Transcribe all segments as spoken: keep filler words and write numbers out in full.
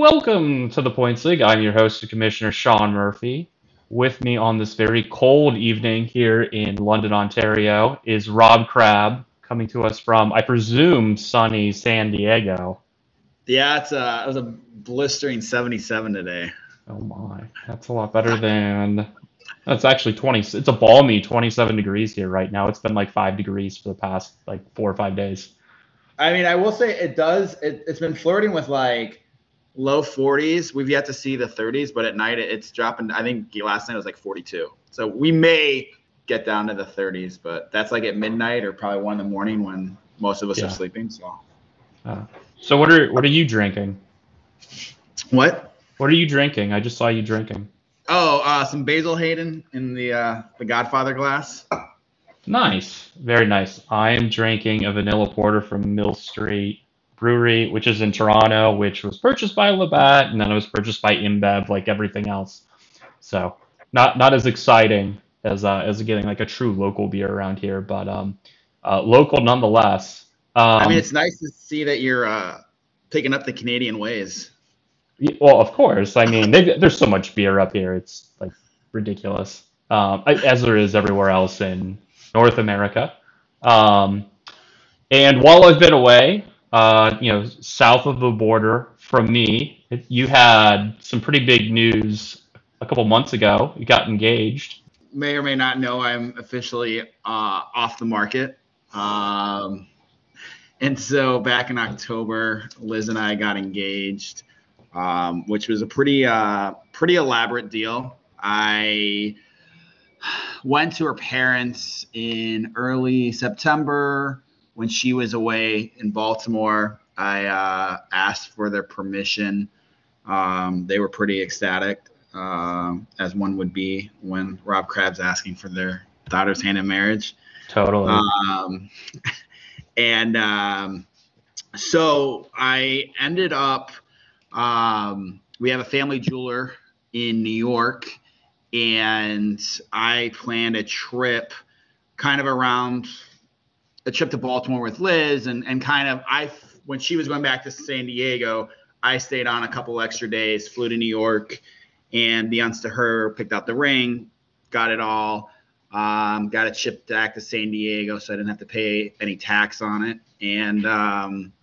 Welcome to the Points League. I'm your host and Commissioner Sean Murphy. With me on this very cold evening here in London, Ontario, is Rob Crabb, coming to us from, I presume, sunny San Diego. Yeah, it's a, it was a blistering seventy-seven today. Oh my, that's a lot better than. That's actually twenty. It's a balmy twenty-seven degrees here right now. It's been like five degrees for the past like four or five days. I mean, I will say it does. It, it's been flirting with like low forties. We've yet to see the thirties, but at night it, it's dropping. I think last night it was like forty-two. So we may get down to the thirties, but that's like at midnight or probably one in the morning when most of us Yeah. are sleeping. So, Uh, so what are what are you drinking? what? What are you drinking? I just saw you drinking. Oh, uh, some Basil Hayden in the uh, the Godfather glass. Nice, very nice. I am drinking a vanilla porter from Mill Street Brewery, which is in Toronto, which was purchased by Labatt, and then it was purchased by InBev, like everything else. So not not as exciting as uh, as getting like a true local beer around here, but um, uh, local nonetheless. I mean, Um, it's nice to see that you're uh, picking up the Canadian ways. y- well, of course. I mean, they, there's so much beer up here; it's like ridiculous, um, I- as there is everywhere else in North America. Um, And while I've been away, uh, you know, south of the border from me, it, you had some pretty big news a couple months ago. You got engaged. May or may not know I'm officially uh, off the market. Um, and so back in October, Liz and I got engaged, um, which was a pretty uh, pretty elaborate deal. I went to her parents in early September when she was away in Baltimore. I uh, asked for their permission. Um, they were pretty ecstatic, um, as one would be when Rob Crabb's asking for their daughter's hand in marriage. Totally. Um, and um, so I ended up, um, we have a family jeweler in New York, and I planned a trip kind of around a trip to Baltimore with Liz, and, and kind of I when she was going back to San Diego, I stayed on a couple extra days, flew to New York, and beyonce to her, picked out the ring, got it all, um, got it shipped back to San Diego, so I didn't have to pay any tax on it. And um,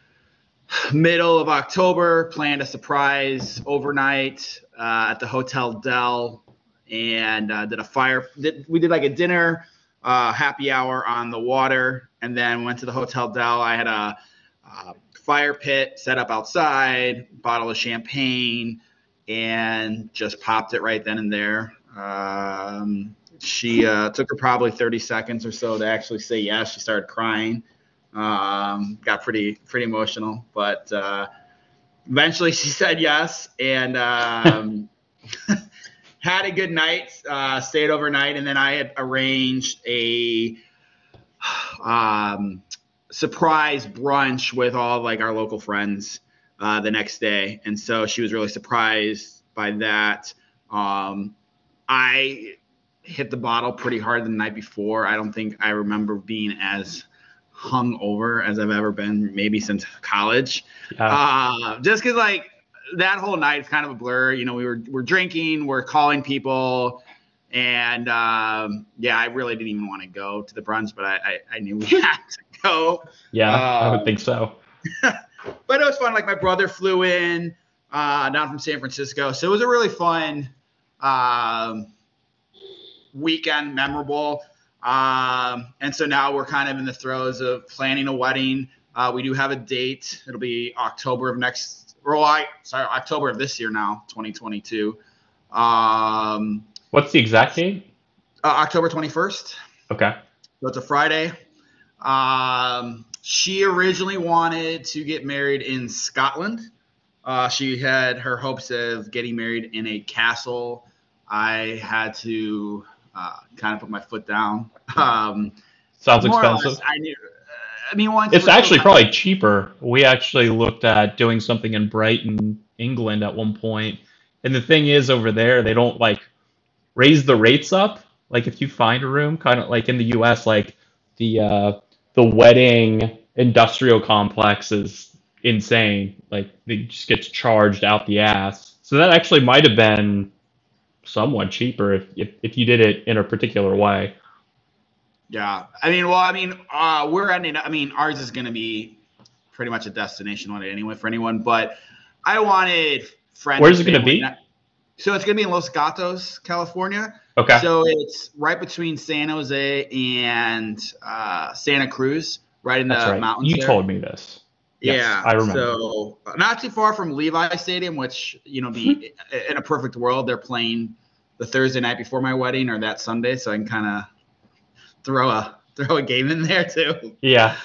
middle of October, planned a surprise overnight uh, at the Hotel Del, and uh, did a fire. Did, we did like a dinner, uh, happy hour on the water, and then went to the Hotel Del. I had a, a fire pit set up outside, bottle of champagne, and just popped it right then and there. Um, she uh, took her probably thirty seconds or so to actually say yes. She started crying. Um, got pretty pretty emotional, but uh, eventually she said yes, and um, had a good night. Uh, stayed overnight, and then I had arranged a um, surprise brunch with all like our local friends uh, the next day, and so she was really surprised by that. Um, I hit the bottle pretty hard the night before. I don't think I remember being as hung over as I've ever been, maybe since college. Yeah. Uh, just because like that whole night is kind of a blur. You know, we were we're drinking, we're calling people, and um, yeah, I really didn't even want to go to the brunch, but I I, I knew we had to go. Yeah, I would Um, think so. but it was fun. Like my brother flew in uh, down from San Francisco, so it was a really fun um, weekend, memorable. Um, and so now we're kind of in the throes of planning a wedding. Uh, we do have a date. It'll be October of next, or I, sorry, October of this year now, twenty twenty-two. Um, What's the exact date? uh, October twenty-first. Okay. So it's a Friday. Um, she originally wanted to get married in Scotland. Uh, she had her hopes of getting married in a castle. I had to uh, kind of put my foot down. Um, Sounds more or expensive. less, I knew. I mean, once It's we're still actually kind of- probably cheaper. We actually looked at doing something in Brighton, England at one point. And the thing is over there, they don't like raise the rates up. Like if you find a room, kind of like in the U S, like the uh, the wedding industrial complex is insane. Like it just gets charged out the ass. So that actually might have been somewhat cheaper if, if if you did it in a particular way. Yeah. I mean, well, I mean, uh, we're ending. I mean, ours is going to be pretty much a destination wedding anyway for anyone. But I wanted friends. Where's it going to be? Not, so it's going to be in Los Gatos, California. Okay. So it's right between San Jose and uh, Santa Cruz, right in the That's right. mountains. You there. told me this. Yes, yeah, I remember. So not too far from Levi Stadium, which, you know, be in a perfect world, they're playing the Thursday night before my wedding or that Sunday, so I can kind of throw a throw a game in there too. Yeah.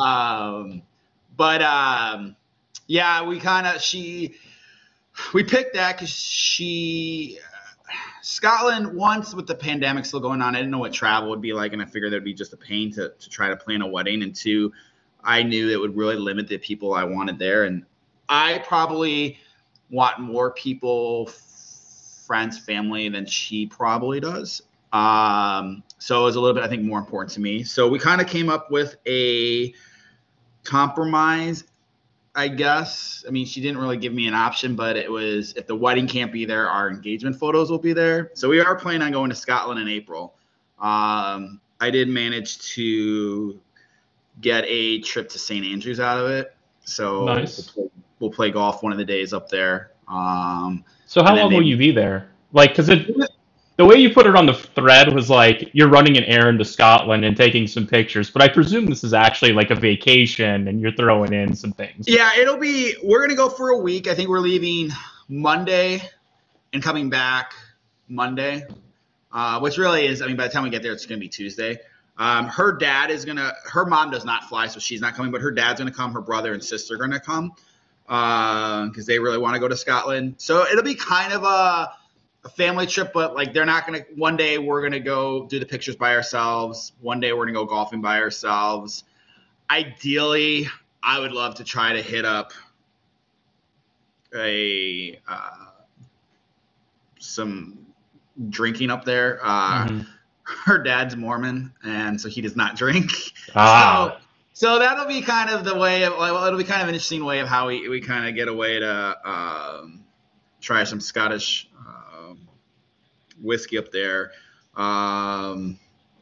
Um, but um, yeah, we kind of she we picked that because she Scotland, once with the pandemic still going on, I didn't know what travel would be like, and I figured that'd be just a pain to to try to plan a wedding. And two, I knew it would really limit the people I wanted there, and I probably want more people, friends, family, than she probably does. Um, so it was a little bit, I think, more important to me. So we kind of came up with a compromise, I guess. I mean, she didn't really give me an option, but it was, if the wedding can't be there, our engagement photos will be there. So we are planning on going to Scotland in April. Um, I did manage to get a trip to Saint Andrews out of it. So nice. we'll, play, we'll play golf one of the days up there. Um, so how long maybe, will you be there? Like, because it the way you put it on the thread was like you're running an errand to Scotland and taking some pictures, but I presume this is actually like a vacation and you're throwing in some things. Yeah, it'll be, we're going to go for a week. I think we're leaving Monday and coming back Monday, uh, which really is, I mean, by the time we get there, it's going to be Tuesday. Um, her dad is going to, her mom does not fly, so she's not coming, but her dad's going to come. Her brother and sister are going to come because uh, they really want to go to Scotland. So it'll be kind of a, a family trip, but like they're not going to, one day we're going to go do the pictures by ourselves. One day we're going to go golfing by ourselves. Ideally, I would love to try to hit up a uh, some drinking up there. Uh, mm-hmm. Her dad's Mormon, and so he does not drink. Ah. So, so that'll be kind of the way of, well, it'll be kind of an interesting way of how we, we kind of get a way to um, try some Scottish um, whiskey up there. Um,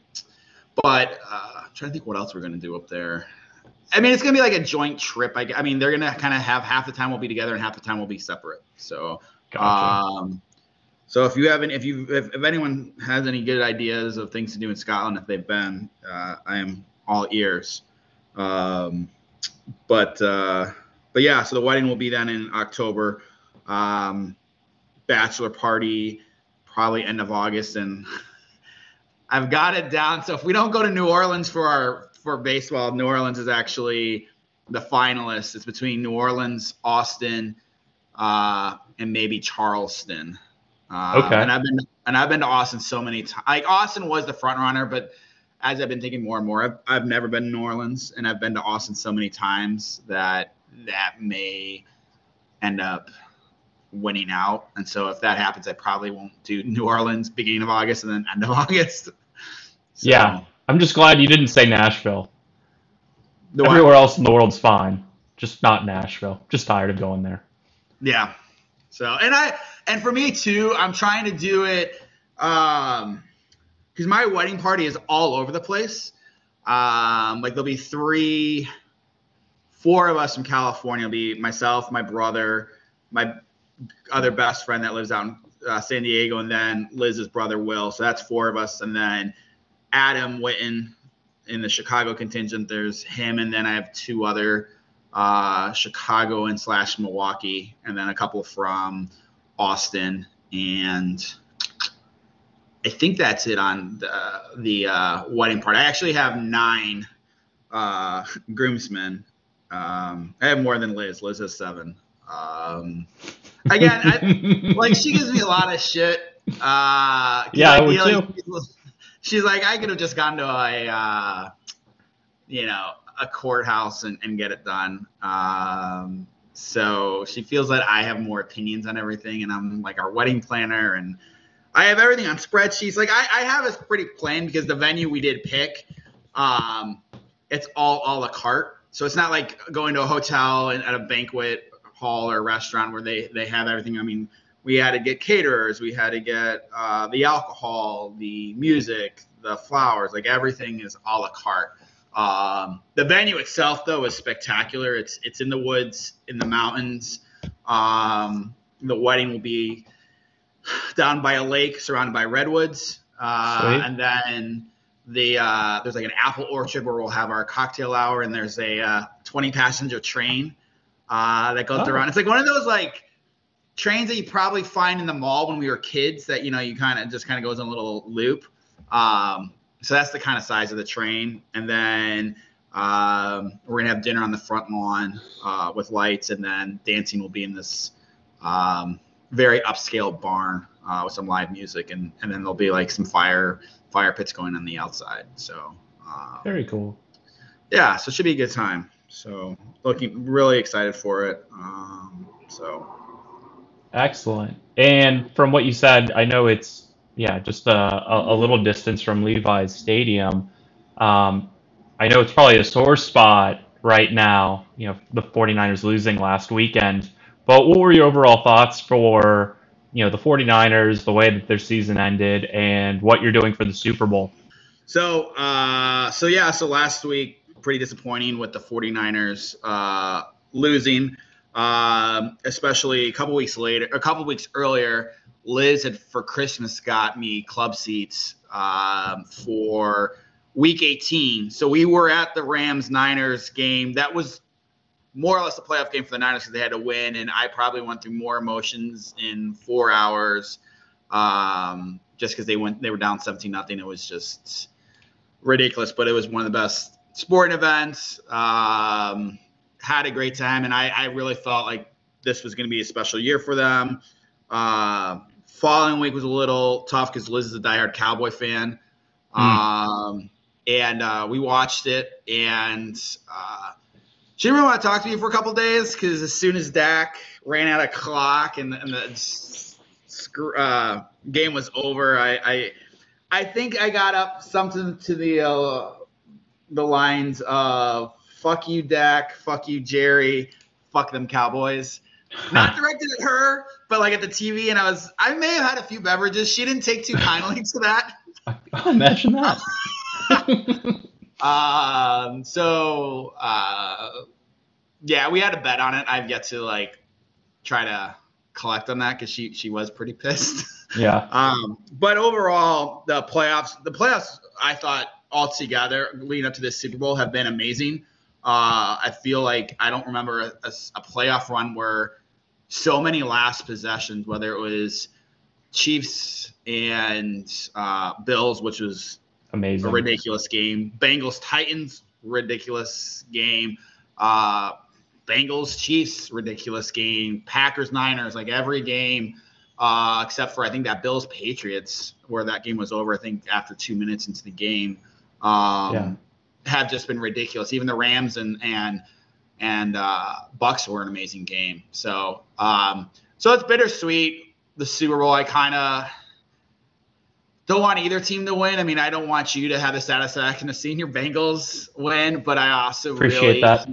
but uh, I'm trying to think what else we're going to do up there. I mean, it's going to be like a joint trip. I, I mean, they're going to kind of have half the time we'll be together and half the time we'll be separate. So, gotcha. um, so if you haven't, if you, if, if anyone has any good ideas of things to do in Scotland, if they've been, uh, I am all ears. Um, but, uh, but yeah, so the wedding will be then in October, um, bachelor party, probably end of August. And I've got it down. So if we don't go to New Orleans for our, for baseball, New Orleans is actually the finalist. It's between New Orleans, Austin, uh, and maybe Charleston. Uh, okay. And I've been and I've been to Austin so many times. Like Austin was the front runner, but as I've been thinking more and more, I've I've never been to New Orleans, and I've been to Austin so many times that that may end up winning out. And so if that happens, I probably won't do New Orleans beginning of August and then end of August. So, yeah. I'm just glad you didn't say Nashville. The Everywhere else in the world's fine, just not Nashville. Just tired of going there. Yeah. So, and I, and for me too, I'm trying to do it, um, because my wedding party is all over the place. Um, like there'll be three, four of us from California. It'll be myself, my brother, my other best friend that lives out in uh, San Diego, and then Liz's brother Will. So that's four of us, and then Adam Witten in the Chicago contingent. There's him, and then I have two other uh, Chicago and slash Milwaukee, and then a couple from Austin, and I think that's it on the, the uh, wedding part. I actually have nine uh, groomsmen. Um, I have more than Liz. Liz has seven. Um, again, I, like she gives me a lot of shit. Uh, yeah, I would too. She's like, I could have just gone to a, uh, you know, a courthouse and, and get it done. Um, so she feels that I have more opinions on everything, and I'm like our wedding planner, and I have everything on spreadsheets. Like I, I have a pretty plan because the venue we did pick, um, it's all a la carte. so it's not like going to a hotel and at a banquet hall or restaurant where they, they have everything. I mean, we had to get caterers, we had to get uh, the alcohol, the music, the flowers, like everything is a la carte. Um, the venue itself, though, is spectacular. It's it's in the woods, in the mountains. Um, the wedding will be down by a lake, surrounded by redwoods, uh, and then the uh, there's like an apple orchard where we'll have our cocktail hour, and there's a uh, twenty passenger train uh, that goes oh. around. It's like one of those like trains that you probably find in the mall when we were kids. That you know you kind of just kind of goes in a little loop. Um, So that's the kind of size of the train. And then um, we're going to have dinner on the front lawn uh, with lights. And then dancing will be in this um, very upscale barn uh, with some live music. And, and then there'll be like some fire fire pits going on the outside. So um, very cool. Yeah, so it should be a good time. So looking really excited for it. Um, so excellent. And from what you said, I know it's, yeah, just a, a, a little distance from Levi's Stadium. Um, I know it's probably a sore spot right now, you know, the 49ers losing last weekend. But what were your overall thoughts for, you know, the 49ers, the way that their season ended, and what you're doing for the Super Bowl? So, uh, so yeah, so last week, pretty disappointing with the 49ers uh, losing, um, especially a couple weeks later, a couple weeks earlier. Liz had for Christmas got me club seats um, for week eighteen. So we were at the Rams Niners game. That was more or less a playoff game for the Niners because they had to win. And I probably went through more emotions in four hours um, just because they went, they were down seventeen nothing. It was just ridiculous, but it was one of the best sporting events. Um, had a great time. And I, I really felt like this was going to be a special year for them. Uh, following week was a little tough because Liz is a diehard Cowboy fan. Mm. Um, and uh, we watched it, and uh, she didn't really want to talk to me for a couple of days because as soon as Dak ran out of clock and, and the uh, game was over, I, I I think I got up something to the uh, the lines of "fuck you, Dak," "fuck you, Jerry," "fuck them Cowboys." Not directed at her, but like at the T V, and I was I may have had a few beverages. She didn't take too kindly to that. Oh, imagine that. um. So, uh, yeah, we had a bet on it. I've yet to like try to collect on that because she she was pretty pissed. Yeah. um. But overall, the playoffs, the playoffs, I thought altogether leading up to this Super Bowl have been amazing. Uh, I feel like I don't remember a, a, a playoff run where so many last possessions, whether it was Chiefs and uh, Bills, which was amazing, a ridiculous game. Bengals Titans, ridiculous game. Uh, Bengals Chiefs, ridiculous game. Packers Niners, like every game, uh, except for I think that Bills Patriots, where that game was over. I think after two minutes into the game, um, yeah. have just been ridiculous. Even the Rams and and and uh, Bucks were an amazing game. So um, so it's bittersweet. The Super Bowl, I kind of don't want either team to win. I mean, I don't want you to have the satisfaction of seeing your Bengals win, but I also appreciate really, that.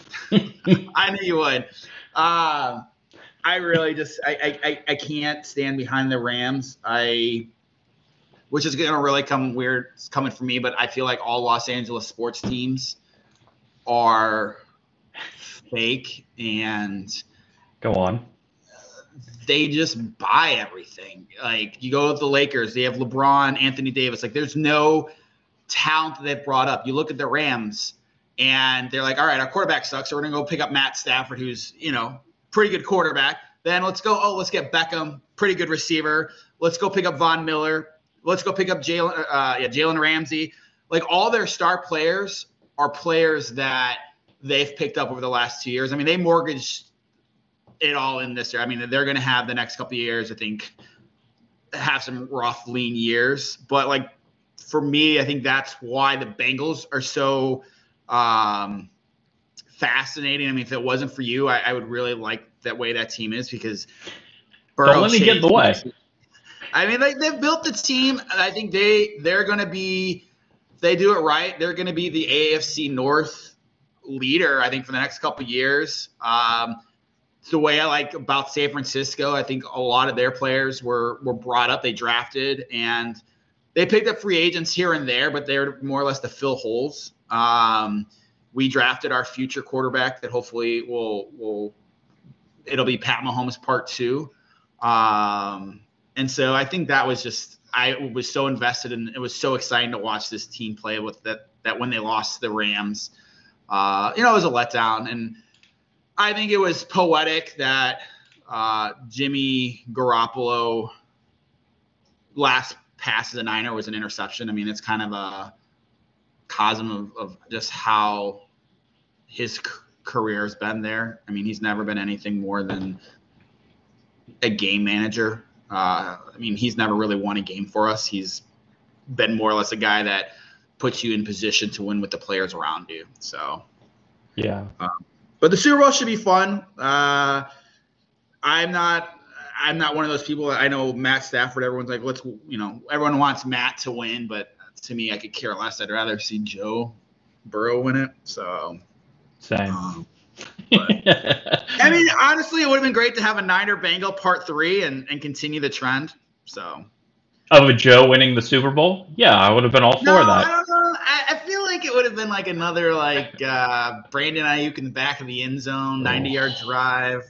I knew you would. Um, I really just I, I I can't stand behind the Rams. I, which is gonna really come weird it's coming from me, but I feel like all Los Angeles sports teams are fake and go on. They just buy everything. Like you go to the Lakers, they have LeBron, Anthony Davis. Like there's no talent that they've brought up. You look at the Rams and they're like, all right, our quarterback sucks. So we're going to go pick up Matt Stafford, who's, you know, pretty good quarterback. Then let's go, oh, let's get Beckham, pretty good receiver. Let's go pick up Von Miller. Let's go pick up Jalen, uh, yeah, Jalen Ramsey. Like all their star players are players that they've picked up over the last two years. I mean, they mortgaged it all in this year. I mean, they're going to have the next couple of years, I think, have some rough, lean years. But, like, for me, I think that's why the Bengals are so um, fascinating. I mean, if it wasn't for you, I, I would really like that way that team is because Burrow Don't let me get in the way. I mean, like, they've built the team, and I think they, they're going to be – if they do it right, they're going to be the A F C North leader, I think, for the next couple of years. Um, it's the way I like about San Francisco. I think a lot of their players were were brought up, they drafted, and they picked up free agents here and there, but they're more or less to fill holes. Um, we drafted our future quarterback that hopefully will will it'll be Pat Mahomes part two. Um, and so I think that was just I was so invested in. It was so exciting to watch this team play with that. That when they lost to the Rams, uh, you know, it was a letdown, and I think it was poetic that uh, Jimmy Garoppolo last pass as a Niner was an interception. I mean, it's kind of a cosm of, of just how his c- career has been there. I mean, he's never been anything more than a game manager. Uh, I mean, he's never really won a game for us. He's been more or less a guy that puts you in position to win with the players around you. So, yeah. Um, but the Super Bowl should be fun. Uh, I'm not. I'm not one of those people. That I know Matt Stafford. Everyone's like, let's. You know, everyone wants Matt to win, but to me, I could care less. I'd rather see Joe Burrow win it. So, Same. Um, but, I mean, honestly, it would have been great to have a Niner Bengal part three and, and continue the trend. So. Of a Joe winning the Super Bowl? Yeah, I would have been all for No, that. I don't know. I, I feel like it would have been like another like uh, Brandon Ayuk in the back of the end zone, ninety-yard drive.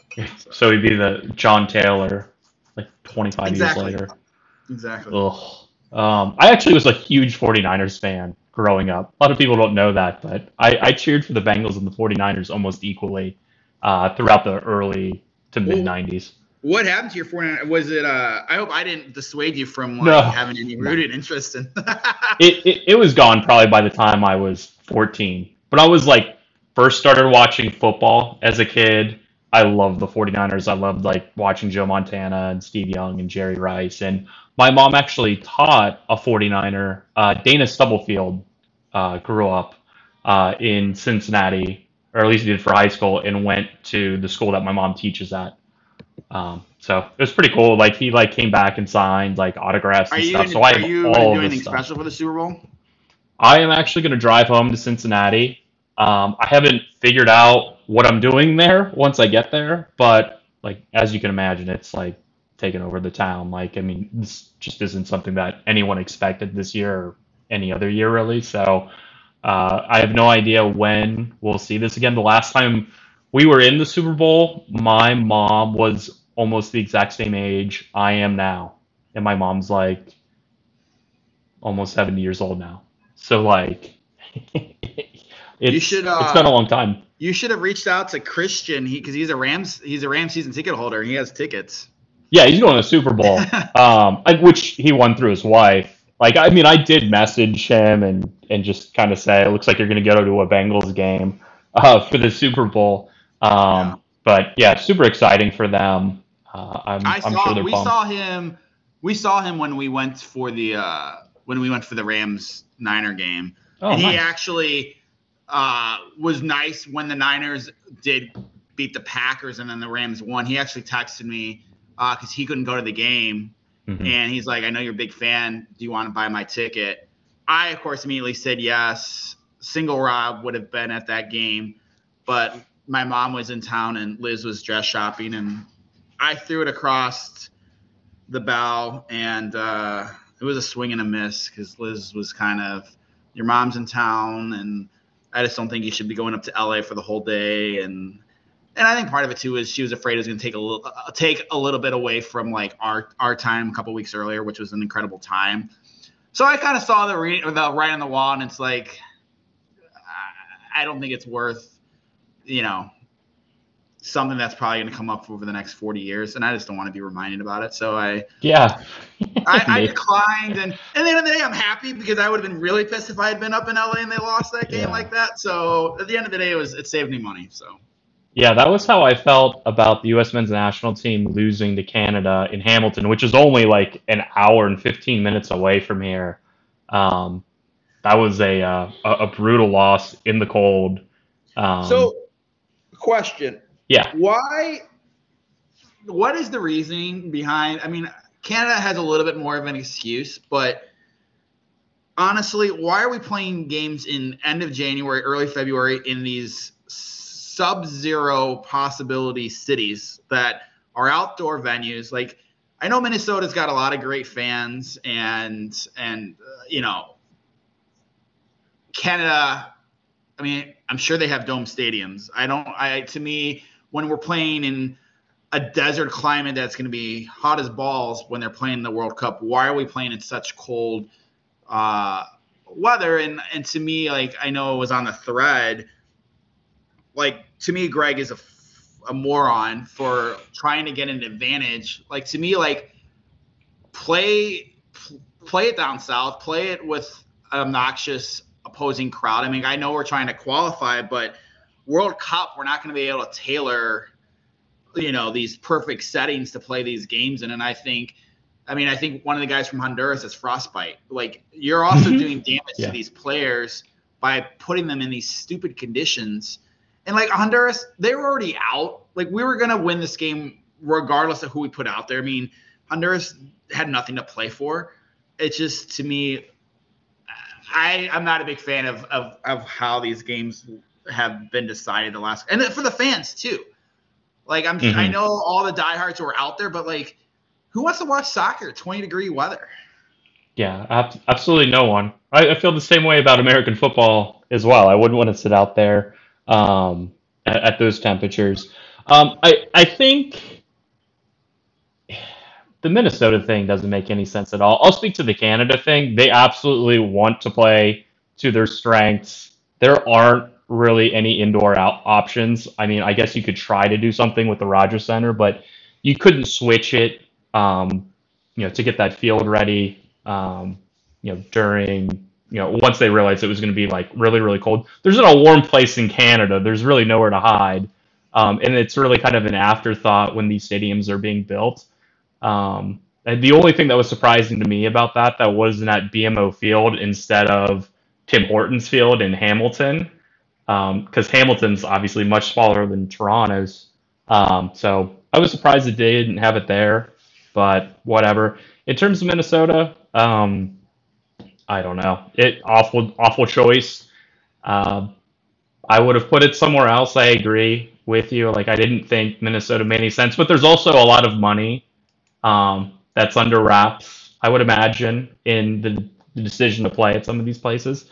So he'd be the John Taylor, like twenty-five Exactly. years later. Exactly. Ugh. Um, I actually was a huge 49ers fan growing up. A lot of people don't know that, but I, I cheered for the Bengals and the 49ers almost equally uh, throughout the early to mid nineties. What happened to your 49ers? Was it? Uh, I hope I didn't dissuade you from like No. having any rooted interest in. it, it it was gone probably by the time I was fourteen. But I was like first started watching football as a kid. I loved the 49ers. I loved like watching Joe Montana and Steve Young and Jerry Rice. And my mom actually taught a 49er. Uh, Dana Stubblefield uh, grew up uh, in Cincinnati, or at least he did for high school, and went to the school that my mom teaches at. Um, so it was pretty cool. Like he like came back and signed like autographs Are and you stuff. in, So I are have you all gonna of do this anything stuff. special for the Super Bowl? I am actually going to drive home to Cincinnati. Um, I haven't figured out what I'm doing there once I get there, but like as you can imagine, it's like taking over the town. Like I mean, this just isn't something that anyone expected this year or any other year really. So uh, I have no idea when we'll see this again. The last time we were in the Super Bowl, my mom was almost the exact same age I am now, and my mom's like almost seventy years old now. So like, it's You should. Uh, it's been a long time. You should have reached out to Christian. He because he's a Rams. He's a Rams season ticket holder. And he has tickets. Yeah, he's going to the Super Bowl, um, I- which he won through his wife. Like, I mean, I did message him and and just kind of say, it looks like you're going to go to a Bengals game uh, for the Super Bowl. Um, Yeah. But yeah, super exciting for them. Uh, I'm I I'm saw. sure they're we pumped. saw him. We saw him when we went for the uh, when we went for the Rams Niner game, Oh, and he nice. actually uh, was nice when the Niners did beat the Packers and then the Rams won. He actually texted me because uh, he couldn't go to the game, Mhm. and he's like, "I know you're a big fan. Do you want to buy my ticket?" I, of course, immediately said yes. Single Rob would have been at that game, but my mom was in town and Liz was dress shopping, and I threw it across the bow, and uh, it was a swing and a miss because Liz was kind of, your mom's in town, and I just don't think you should be going up to L A for the whole day, and and I think part of it too is she was afraid it was going to take a little uh, take a little bit away from like our our time a couple weeks earlier, which was an incredible time. So I kind of saw the, re- the writing on the wall, and it's like, I don't think it's worth, you know, something that's probably going to come up over the next forty years, and I just don't want to be reminded about it. So I, Yeah. I, I declined, and, and at the end of the day, I'm happy because I would have been really pissed if I had been up in L A and they lost that game Yeah. like that. So at the end of the day, it was it saved me money. So Yeah, that was how I felt about the U S men's national team losing to Canada in Hamilton, which is only like an hour and fifteen minutes away from here. Um, that was a, uh, a a brutal loss in the cold. Um, so question, yeah, why? What is the reasoning behind? I mean, Canada has a little bit more of an excuse, but honestly, why are we playing games in end of January, early February in these sub-zero possibility cities that are outdoor venues? Like, I know Minnesota's got a lot of great fans, and and uh, you know, Canada. I mean, I'm sure they have dome stadiums. I don't. I to me, when we're playing in a desert climate that's going to be hot as balls when they're playing the World Cup, why are we playing in such cold uh, weather? And and to me, like, I know it was on the thread. Like, to me, Greg is a, a moron for trying to get an advantage. Like, to me, like, play play it down south, play it with an obnoxious opposing crowd. I mean, I know we're trying to qualify, but World Cup, we're not going to be able to tailor, you know, these perfect settings to play these games in. And I think, I mean, I think one of the guys from Honduras is frostbite. Like, you're also doing damage yeah. to these players by putting them in these stupid conditions. And like Honduras, they were already out. Like, we were going to win this game regardless of who we put out there. I mean, Honduras had nothing to play for. It's just, to me, I, I'm not a big fan of, of, of how these games have been decided the last – and for the fans too. Like, I'm, mm-hmm. I know all the diehards who are out there, but, like, who wants to watch soccer, twenty-degree weather? Yeah, ab- absolutely no one. I, I feel the same way about American football as well. I wouldn't want to sit out there um, at, at those temperatures. Um, I, I think the Minnesota thing doesn't make any sense at all. I'll speak to the Canada thing. They absolutely want to play to their strengths. There aren't really any indoor out options. I mean, I guess you could try to do something with the Rogers Center, but you couldn't switch it, um, you know, to get that field ready, um, you know, during, you know, once they realized it was going to be like really, really cold. There's not a warm place in Canada. There's really nowhere to hide. Um, and it's really kind of an afterthought when these stadiums are being built. Um, and the only thing that was surprising to me about that, that wasn't at B M O Field instead of Tim Hortons Field in Hamilton, because um, Hamilton's obviously much smaller than Toronto's. Um, so I was surprised that they didn't have it there, but whatever. In terms of Minnesota, um, I don't know. It awful, awful choice. Uh, I would have put it somewhere else. I agree with you. Like, I didn't think Minnesota made any sense, but there's also a lot of money um, that's under wraps, I would imagine, in the, the decision to play at some of these places.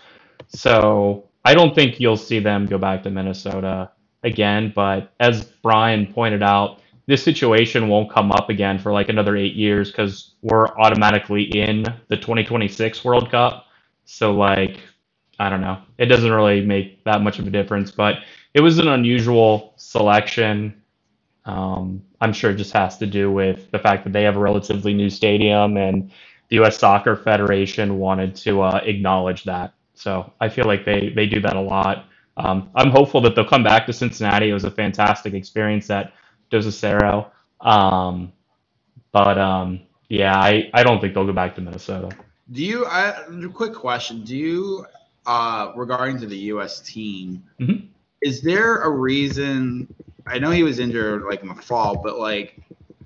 So I don't think you'll see them go back to Minnesota again. But as Brian pointed out, this situation won't come up again for like another eight years because we're automatically in the twenty twenty-six World Cup. So, like, I don't know. It doesn't really make that much of a difference. But it was an unusual selection. Um, I'm sure it just has to do with the fact that they have a relatively new stadium and the U S Soccer Federation wanted to uh, acknowledge that. So I feel like they, they do that a lot. Um, I'm hopeful that they'll come back to Cincinnati. It was a fantastic experience at Dos Acero. Um, but um, yeah, I, I don't think they'll go back to Minnesota. Do you, I, quick question, do you, uh, regarding to the U S team, mm-hmm. is there a reason, I know he was injured like in the fall, but like,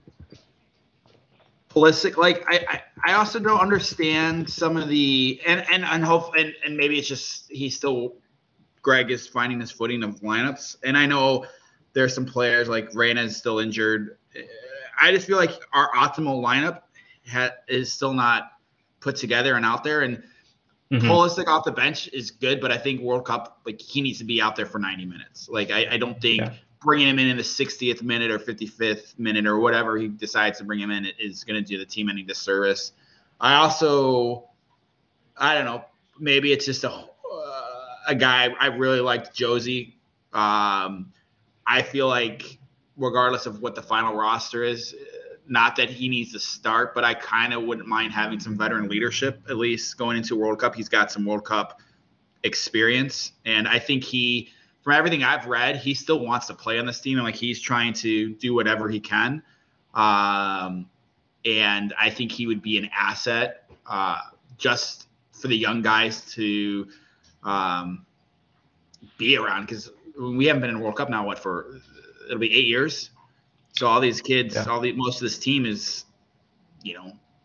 Pulisic, like I, I, I also don't understand some of the and and and hope and, and maybe it's just he's still Greg is finding his footing of lineups. And I know there's some players like Reyna is still injured. I just feel like our optimal lineup ha, is still not put together and out there. And mm-hmm. Pulisic off the bench is good, but I think World Cup, like, he needs to be out there for ninety minutes. Like, I, I don't think yeah. bringing him in in the sixtieth minute or fifty-fifth minute or whatever he decides to bring him in is going to do the team any disservice. I also, I don't know, maybe it's just a uh, a guy I really liked, Josie. Um, I feel like regardless of what the final roster is, not that he needs to start, but I kind of wouldn't mind having some veteran leadership, at least going into World Cup. He's got some World Cup experience, and I think he, from everything I've read, he still wants to play on this team, and like he's trying to do whatever he can. Um, and I think he would be an asset uh, just for the young guys to um, be around, because we haven't been in World Cup now, what, for it'll be eight years. So all these kids, yeah. all the most of this team is, you know,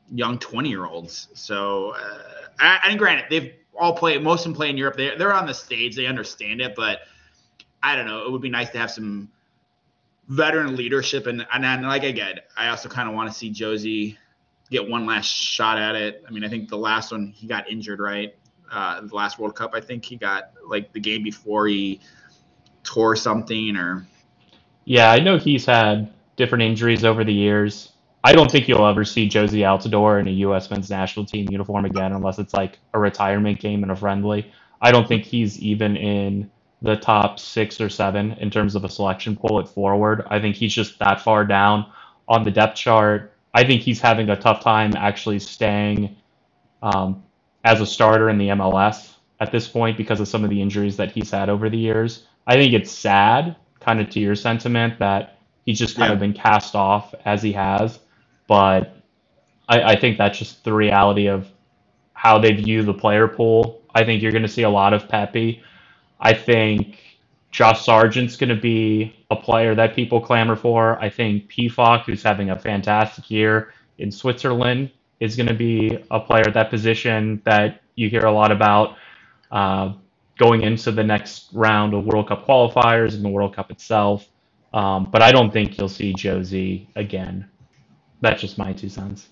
young twenty year olds. So, uh, and granted, they've all played, most of them play in Europe. They, they're on the stage, they understand it, but I don't know. It would be nice to have some veteran leadership. And, and then, like I get, I also kind of want to see Josie get one last shot at it. I mean, I think the last one he got injured, right? Uh, the last World Cup, I think he got like the game before he tore something or. Yeah, I know he's had different injuries over the years. I don't think you'll ever see Josie Altidore in a U S men's national team uniform again unless it's like a retirement game and a friendly. I don't think he's even in the top six or seven in terms of a selection pool at forward. I think he's just that far down on the depth chart. I think he's having a tough time actually staying um, as a starter in the M L S at this point because of some of the injuries that he's had over the years. I think it's sad, kind of to your sentiment, that he's just kind Yeah. of been cast off as he has. But I, I think that's just the reality of how they view the player pool. I think you're going to see a lot of Pepe. I think Josh Sargent's going to be a player that people clamor for. I think P F O C, who's having a fantastic year in Switzerland, is going to be a player at that position that you hear a lot about uh, going into the next round of World Cup qualifiers and the World Cup itself. Um, but I don't think you'll see Josie again. That's just my two cents.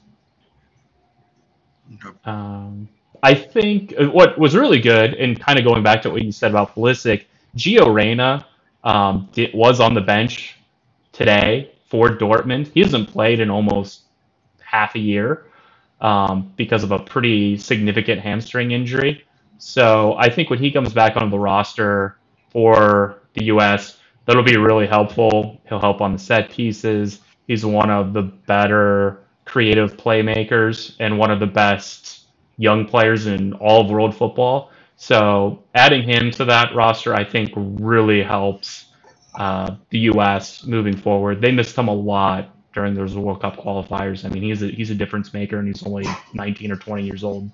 Okay. Um, I think uh, what was really good, and kind of going back to what you said about Pulisic, Gio Reyna um, did, was on the bench today for Dortmund. He hasn't played in almost half a year um, because of a pretty significant hamstring injury. So I think when he comes back onto the roster for the U S, that'll be really helpful. He'll help on the set pieces. He's one of the better creative playmakers and one of the best young players in all of world football. So adding him to that roster, I think, really helps uh, the U S moving forward. They missed him a lot during those World Cup qualifiers. I mean, he's a, he's a difference maker, and he's only nineteen or twenty years old.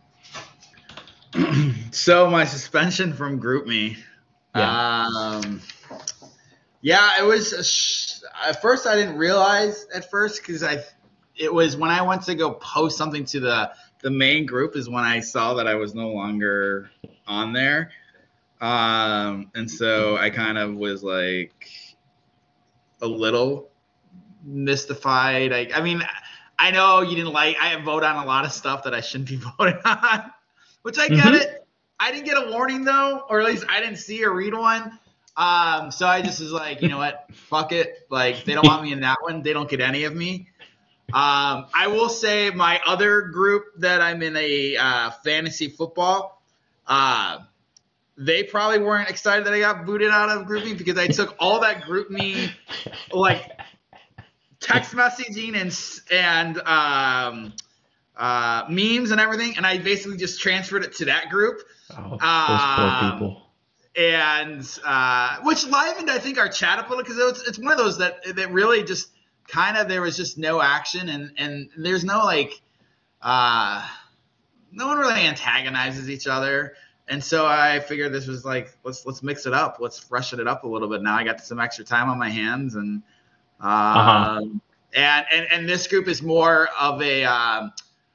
So my suspension from GroupMe. Yeah. Um, yeah, it was a sh- at first I didn't realize at first because I it was when I went to go post something to the the main group is when I saw that I was no longer on there. Um, and so I kind of was like a little mystified. I, I mean, I know you didn't like, I vote on a lot of stuff that I shouldn't be voting on, which I get Mhm. it. I didn't get a warning though, or at least I didn't see or read one. Um, so I just was like, you know what, fuck it. Like they don't want me in that one. They don't get any of me. Um, I will say my other group that I'm in a uh, fantasy football, uh, they probably weren't excited that I got booted out of GroupMe because I took all that GroupMe like text messaging and and um, uh, memes and everything, and I basically just transferred it to that group. Oh, those Um, poor people. and uh, which livened, I think, our chat up a little because it it's one of those that that really just kind of there was just no action and and there's no like uh, no one really antagonizes each other. And so I figured this was like let's let's mix it up, let's freshen it up a little bit. Now I got some extra time on my hands, and um, Uh-huh. and and and this group is more of a um,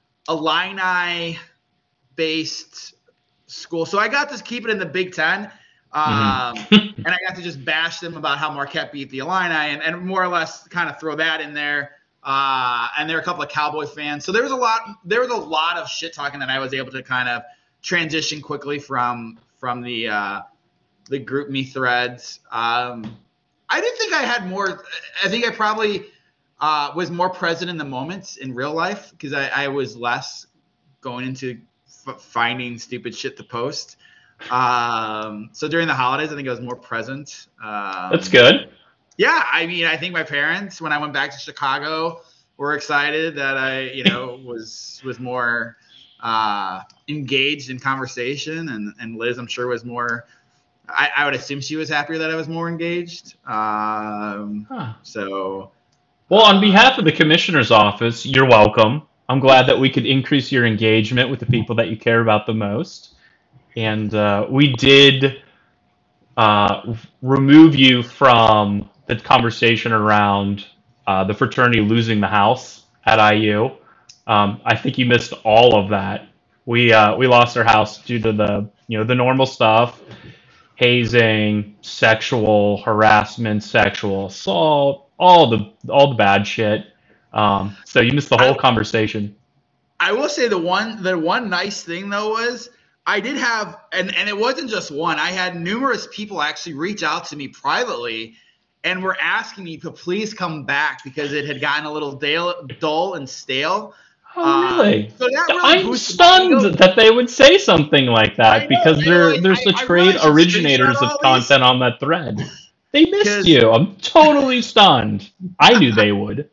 Illini based school. So I got to keep it in the Big Ten. Um, Mhm. and I got to just bash them about how Marquette beat the Illini and, and more or less kind of throw that in there. Uh, and there are a couple of Cowboy fans. So there was a lot, there was a lot of shit talking that I was able to kind of transition quickly from, from the, uh, the GroupMe threads. Um, I didn't think I had more. I think I probably, uh, was more present in the moments in real life because I, I was less going into f- finding stupid shit to post. Um, so during the holidays, I think I was more present. Um, That's good. Yeah, I mean, I think my parents, when I went back to Chicago, were excited that I, you know, was was more uh, engaged in conversation, and and Liz, I'm sure, was more. I, I would assume she was happier that I was more engaged. Um, Huh. so, Well, on behalf of the commissioner's office, you're welcome. I'm glad that we could increase your engagement with the people that you care about the most. And uh, we did uh, remove you from the conversation around uh, the fraternity losing the house at I U. Um, I think you missed all of that. We uh, we lost our house due to the you know the normal stuff, hazing, sexual harassment, sexual assault, all the all the bad shit. Um, so you missed the whole I conversation. I will say the one the one nice thing though was I did have and and it wasn't just one. I had numerous people actually reach out to me privately and were asking me to please come back because it had gotten a little dale, dull and stale. Oh, Um, really? so that really I'm boosted my stunned ego. that they would say something like I that know. because And they're like there's I, the I really trade should screenshot originators of all these content on that thread. They missed because you. I'm totally stunned. I knew they would.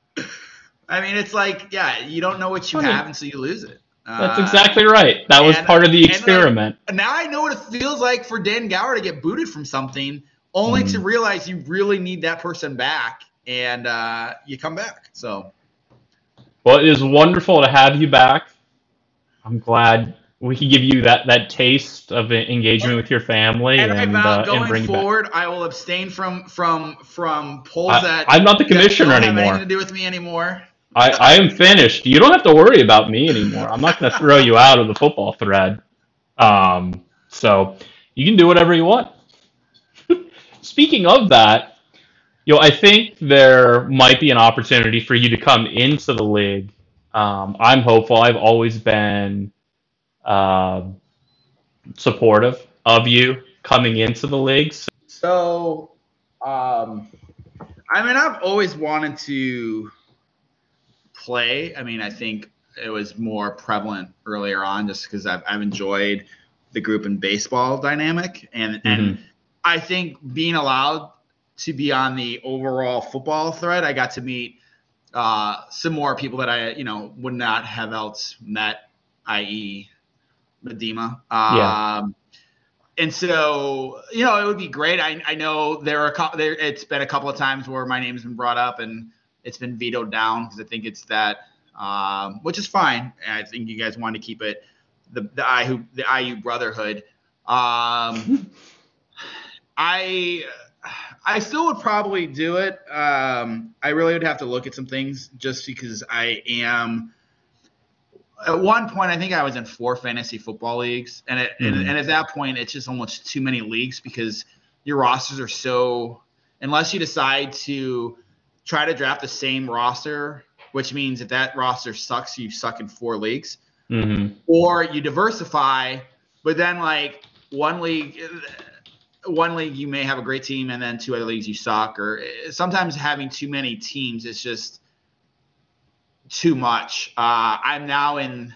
I mean it's like yeah, you don't know what you have Funny. until you lose it. That's Uh, exactly right. That was and part of the and like experiment. now I know what it feels like for Dan Gower to get booted from something, only to Mm. realize you really need that person back, and uh, you come back. So Well, it is wonderful to have you back. I'm glad we could give you that, that taste of engagement with your family and I and vowed uh, and going bring you back. forward, I will abstain from from from polls I, that I'm not the that commissioner don't have anything to anymore. do with me anymore. I, I am finished. You don't have to worry about me anymore. I'm not going to throw you out of the football thread. Um, so you can do whatever you want. Speaking of that, you know, I think there might be an opportunity for you to come into the league. Um, I'm hopeful. I've always been uh, supportive of you coming into the league. So, um, I mean, I've always wanted to play. I mean, I think it was more prevalent earlier on just because I've, I've enjoyed the group and baseball dynamic. And, and Hmm. I think being allowed to be on the overall football thread, I got to meet uh, some more people that I, you know, would not have else met, that is. Medema. Yeah. Um, and so, you know, it would be great. I, I know there are a couple, there, it's been a couple of times where my name's been brought up and it's been vetoed down because I think it's that, um, which is fine. I think you guys want to keep it the the I U the I U brotherhood. Um, I I still would probably do it. Um, I really would have to look at some things just because I am at one point, I think I was in four fantasy football leagues, and it, and, Hmm. and at that point, it's just almost too many leagues because your rosters are so. Unless you decide to try to draft the same roster, which means if that roster sucks, you suck in four leagues, Hmm. or you diversify, but then like one league, one league you may have a great team, and then two other leagues you suck, or sometimes having too many teams is just too much. Uh, I'm now in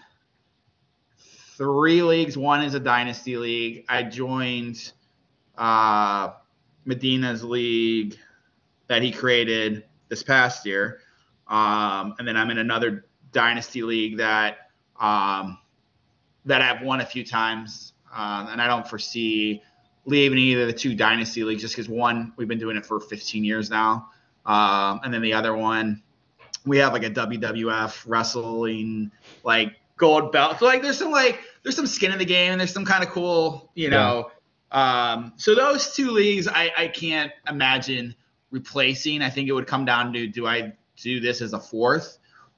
three leagues. One is a dynasty league. I joined uh, Medina's league that he created this past year, um, and then I'm in another dynasty league that um, that I've won a few times, um, and I don't foresee leaving either of the two dynasty leagues just because one we've been doing it for fifteen years now, um, and then the other one we have like a W W F wrestling like gold belt. So like there's some like there's some skin in the game and there's some kind of cool, you Yeah. know. Um, so those two leagues I, I can't imagine replacing. I think it would come down to do I do this as a fourth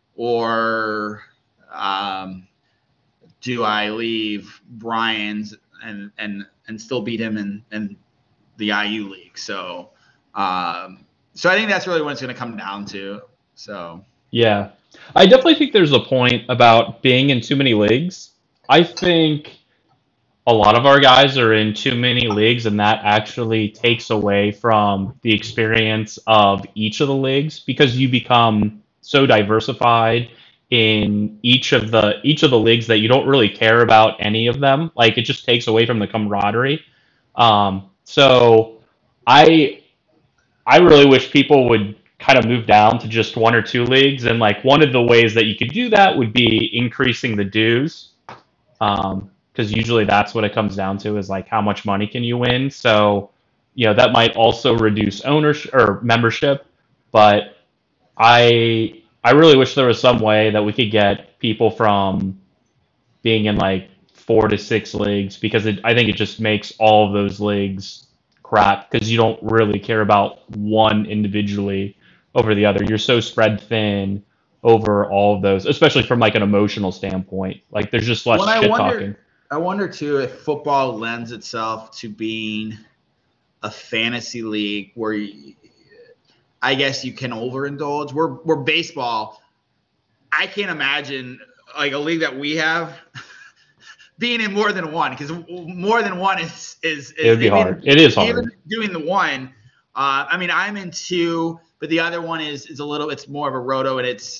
or um, do I leave Brian's and and and still beat him in, in the I U league? So um, so I think that's really what it's going to come down to. So Yeah. I definitely think there's a point about being in too many leagues. I think a lot of our guys are in too many leagues, and that actually takes away from the experience of each of the leagues because you become so diversified in each of the each of the leagues that you don't really care about any of them. Like it just takes away from the camaraderie. Um, so I I really wish people would kind of move down to just one or two leagues, and like one of the ways that you could do that would be increasing the dues um, because usually that's what it comes down to is like how much money can you win. So, you know, that might also reduce ownership or membership, but I I really wish there was some way that we could get people from being in like four to six leagues because it, I think it just makes all of those leagues crap because you don't really care about one individually over the other. You're so spread thin over all of those, especially from like an emotional standpoint. Like there's just less Well, I shit wonder, talking. I wonder too if football lends itself to being a fantasy league where you, I guess you can overindulge. We're we're baseball. I can't imagine like a league that we have being in more than one, because more than one is is, is It would be even, hard. It is hard. Even doing the one, uh, I mean, I'm in two, but the other one is is a little. It's more of a roto, and it's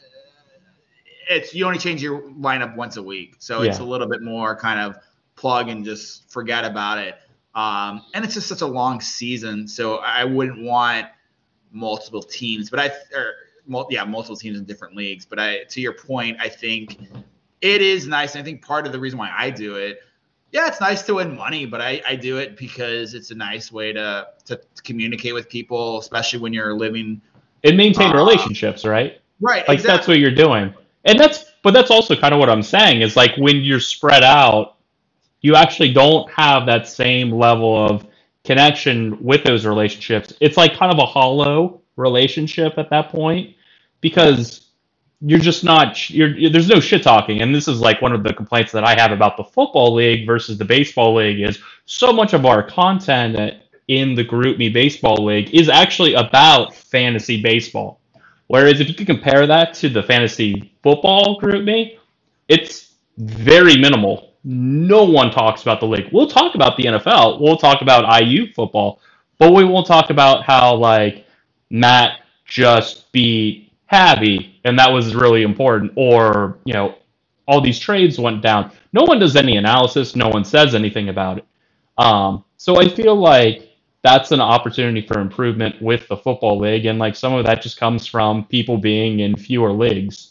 it's you only change your lineup once a week, so it's Yeah. a little bit more kind of plug and just forget about it. Um, and it's just such a long season, so I wouldn't want multiple teams, but I or yeah, multiple teams in different leagues. But I, to your point, I think it is nice. And I think part of the reason why I do it, yeah, it's nice to win money, but I, I do it because it's a nice way to to communicate with people, especially when you're living and maintain uh, relationships, right? Right, Like exactly. that's what you're doing. And that's but that's also kind of what I'm saying is like when you're spread out, you actually don't have that same level of connection with those relationships. It's like kind of a hollow relationship at that point because you're just not you're, you're there's no shit talking. And this is like one of the complaints that I have about the football league versus the baseball league is so much of our content in the Group Me Baseball League is actually about fantasy baseball. Whereas if you could compare that to the fantasy football Group Me, it's very minimal. No one talks about the league. We'll talk about the N F L. We'll talk about I U football, but we won't talk about how like Matt just beat Habby and that was really important, or you know all these trades went down. No one does any analysis. No one says anything about it. Um, so I feel like that's an opportunity for improvement with the football league, and like some of that just comes from people being in fewer leagues.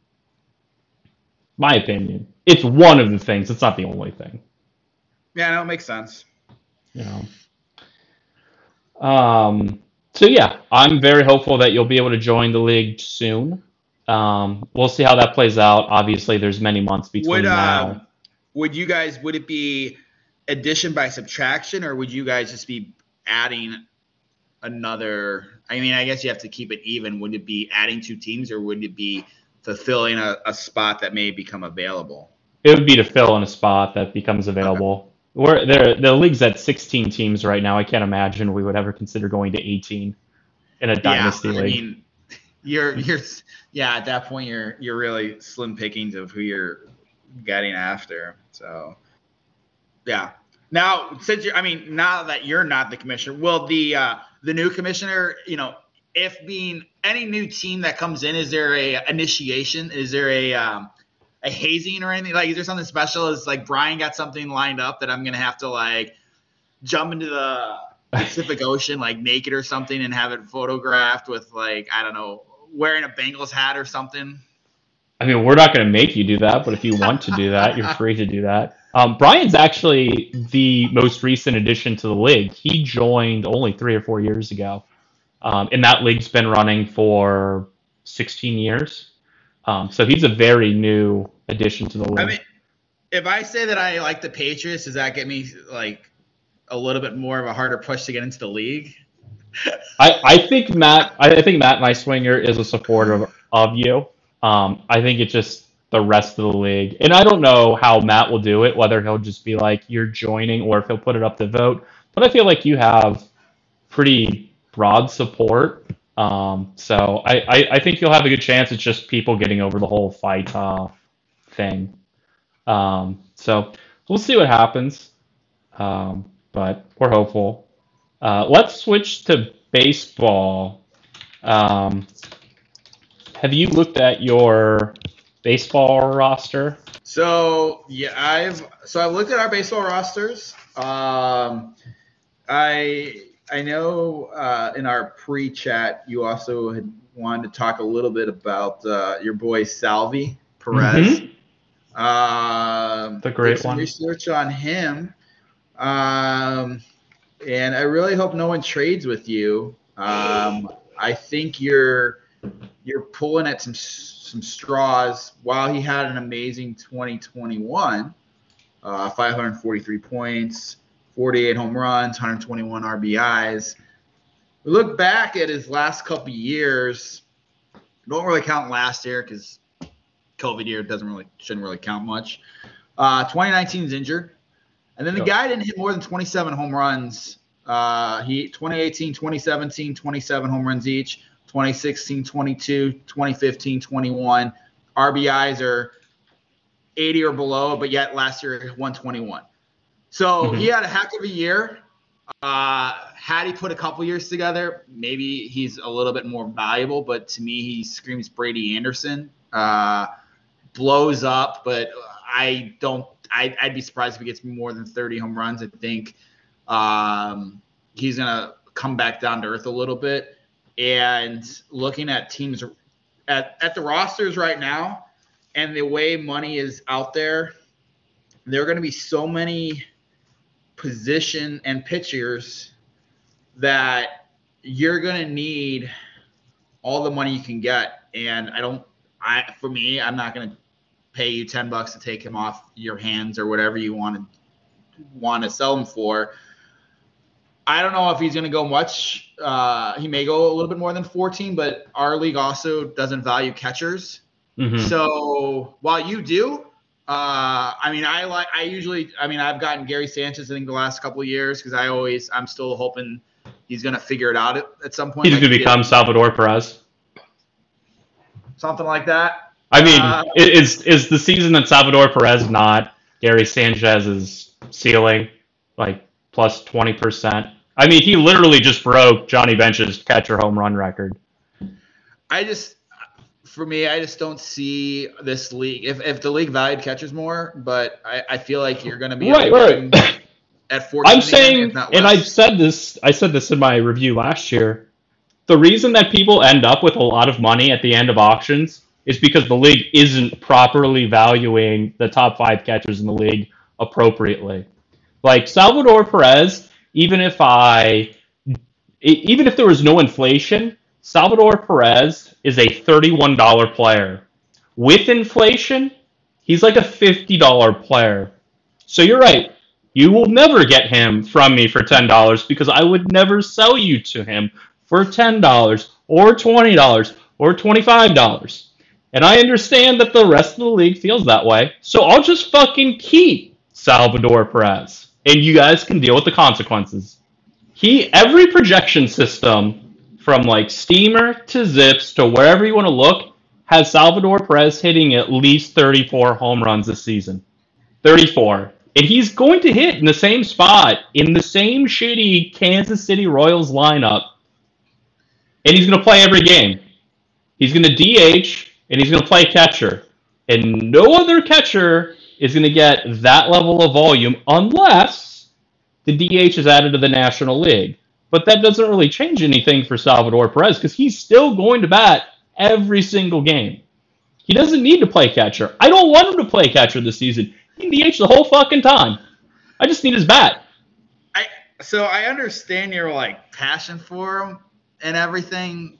My opinion. It's one of the things. It's not the only thing. Yeah, no, it makes sense. You know. Um. So yeah, I'm very hopeful that you'll be able to join the league soon. Um, we'll see how that plays out. Obviously, there's many months between Would now. um would you guys would it be addition by subtraction, or would you guys just be adding another? I mean, I guess you have to keep it even. Would it be adding two teams, or would it be fulfilling a, a spot that may become available? It would be to fill in a spot that becomes Okay. available. We're there. The league's at sixteen teams right now. I can't imagine we would ever consider going to eighteen in a Yeah, dynasty I league. mean, you're you're yeah. At that point, you're you're really slim pickings of who you're getting after. So yeah. Now, since you're, I mean, now that you're not the commissioner, will the uh, the new commissioner, you know, if being any new team that comes in, is there a initiation? Is there a um, a hazing or anything? Like, is there something special? Is like Brian got something lined up that I'm gonna have to like jump into the Pacific Ocean like naked or something and have it photographed with like I don't know, wearing a Bengals hat or something? I mean, we're not going to make you do that, but if you want to do that, you're free to do that. Um, Brian's actually the most recent addition to the league. He joined only three or four years ago, um, and that league's been running for sixteen years. Um, so he's a very new addition to the I league. mean, if I say that I like the Patriots, does that get me like a little bit more of a harder push to get into the league? I, I think Matt. I think Matt Neiswinger is a supporter of, of you. Um, I think it's just the rest of the league, and I don't know how Matt will do it. Whether he'll just be like you're joining, or if he'll put it up to vote. But I feel like you have pretty broad support. Um, so I, I, I think you'll have a good chance. It's just people getting over the whole fight uh, thing. Um, so we'll see what happens. Um, but we're hopeful. Uh, let's switch to baseball. Um, have you looked at your baseball roster? So yeah, I've so I've looked at our baseball rosters. Um, I I know uh, in our pre-chat you also had wanted to talk a little bit about uh, your boy Salvi Perez. Mm-hmm. Um, The great did some one. research on him, um, and I really hope no one trades with you. Um, I think you're you're pulling at some some straws. While he had an amazing twenty twenty-one, uh, five hundred forty-three points, forty-eight home runs, one hundred twenty-one R B Is. We look back at his last couple years. Don't really count last year because COVID year doesn't really shouldn't really count much. Uh, twenty nineteen is injured, and then the Yep. guy didn't hit more than twenty-seven home runs. Uh, he twenty eighteen, twenty seventeen, twenty-seven home runs each. twenty sixteen, twenty-two, twenty fifteen, twenty-one. R B Is are eighty or below, but yet last year one twenty-one. So Mhm. he had a heck of a year. Uh, had he put a couple years together, maybe he's a little bit more valuable. But to me, he screams Brady Anderson. Uh, blows up, but I don't. I, I'd be surprised if he gets more than thirty home runs. I think um, he's gonna come back down to earth a little bit. And looking at teams at at the rosters right now, and the way money is out there, there are going to be so many position and pitchers that you're going to need all the money you can get. And I don't, I, for me, I'm not going to pay you ten bucks to take him off your hands or whatever you want to want to sell him for. I don't know if he's going to go much. Uh, he may go a little bit more than fourteen, but our league also doesn't value catchers. Mhm. So while you do, uh, I mean, I like, I usually, I mean, I've gotten Gary Sanchez, I think, the last couple of years because I always, I'm still hoping he's going to figure it out at, at some point. He's like going to he did. become Salvador Perez. Something like that. I mean, Uh, is is the season that Salvador Perez not Gary Sanchez's ceiling, like plus twenty percent? I mean, he literally just broke Johnny Bench's catcher home run record. I just, for me, I just don't see this league. If if the league valued catchers more, but I, I feel like you're going to be Right, able to right. get him at fourteen. I'm again, saying, if not and less. I've said this, I said this in my review last year. The reason that people end up with a lot of money at the end of auctions is because the league isn't properly valuing the top five catchers in the league appropriately. Like Salvador Perez, even if I, e- even if there was no inflation, Salvador Perez is a thirty-one dollar player. With inflation, he's like a fifty dollar player. So you're right. You will never get him from me for ten dollars because I would never sell you to him for ten dollars or twenty dollars or twenty-five dollars. And I understand that the rest of the league feels that way. So I'll just fucking keep Salvador Perez. And you guys can deal with the consequences. He every projection system from like Steamer to Zips to wherever you want to look has Salvador Perez hitting at least thirty-four home runs this season. thirty-four. And he's going to hit in the same spot in the same shitty Kansas City Royals lineup. And he's going to play every game. He's going to D H and he's going to play catcher. And no other catcher is going to get that level of volume unless the D H is added to the National League. But that doesn't really change anything for Salvador Perez because he's still going to bat every single game. He doesn't need to play catcher. I don't want him to play catcher this season. He can D H the whole fucking time. I just need his bat. I so I understand your like passion for him and everything.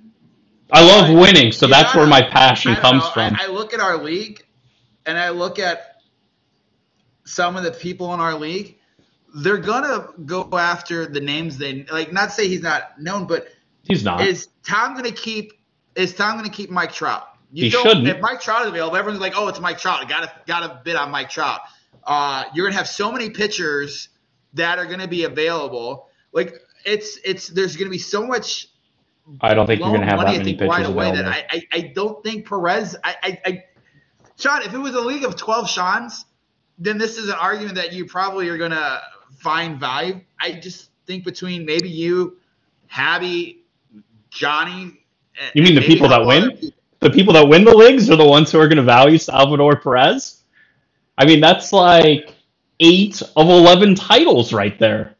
I love But winning, so you that's gotta- where my passion I don't comes know, from. I, I look at our league, and I look at some of the people in our league. They're gonna go after the names they like. Not to say he's not known, but He's not. is Tom gonna keep? Is Tom gonna keep Mike Trout? You He don't- shouldn't. If Mike Trout is available, everyone's like, "Oh, it's Mike Trout. I gotta gotta bid on Mike Trout." Uh, you're gonna have so many pitchers that are gonna be available. Like it's it's there's gonna be so much I don't think you're loan going to have money, that I many think, pitchers right away available. that I, I, I don't think Perez I, I, I Sean, if it was a league of twelve Seans, then this is an argument that you probably are gonna find value. I just think between maybe you, Habby, Johnny, and- You mean and the maybe people a that couple win? other people. The people that win the leagues are the ones who are going to value Salvador Perez? I mean, that's like eight of eleven titles right there.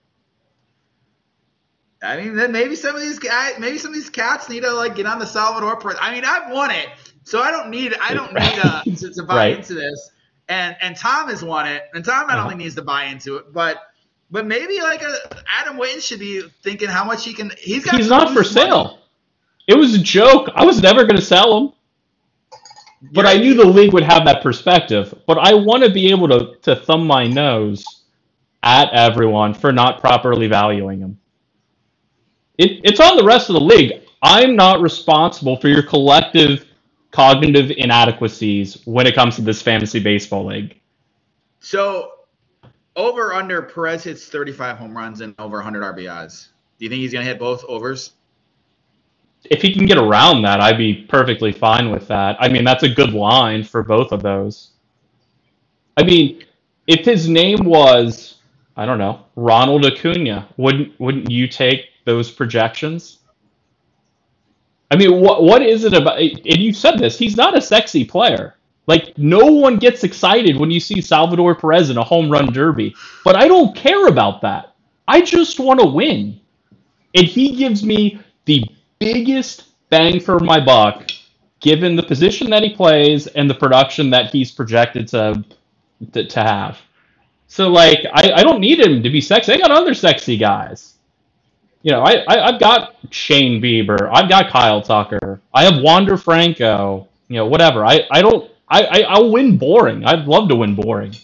I mean, then maybe some of these guys, maybe some of these cats need to like get on the Salvador Perez. I mean, I've won it, so I don't need I don't need uh, to, to buy Right. into this. And and Tom has won it, and Tom not Uh-huh. only needs to buy into it, but but maybe like a Adam Witten should be thinking how much he can. He's got He's to not for lose money. sale. It was a joke. I was never going to sell him. But I You're- knew the league would have that perspective. But I want to be able to, to thumb my nose at everyone for not properly valuing him. It, it's on the rest of the league. I'm not responsible for your collective cognitive inadequacies when it comes to this fantasy baseball league. So, over under Perez hits thirty-five home runs and over one hundred R B Is. Do you think he's going to hit both overs? If he can get around that, I'd be perfectly fine with that. I mean, that's a good line for both of those. I mean, if his name was, I don't know, Ronald Acuna, wouldn't wouldn't you take those projections? I mean, what what is it about? And you said this. He's not a sexy player. Like, no one gets excited when you see Salvador Perez in a home run derby. But I don't care about that. I just want to win. And he gives me the biggest bang for my buck, given the position that he plays and the production that he's projected to to, to have. So, like, I, I don't need him to be sexy. I got other sexy guys. You know, I, I, I've got Shane Bieber. I've got Kyle Tucker. I have Wander Franco. You know, whatever. I, I don't... I, I, I'll win boring. I'd love to win boring.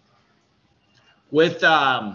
With um,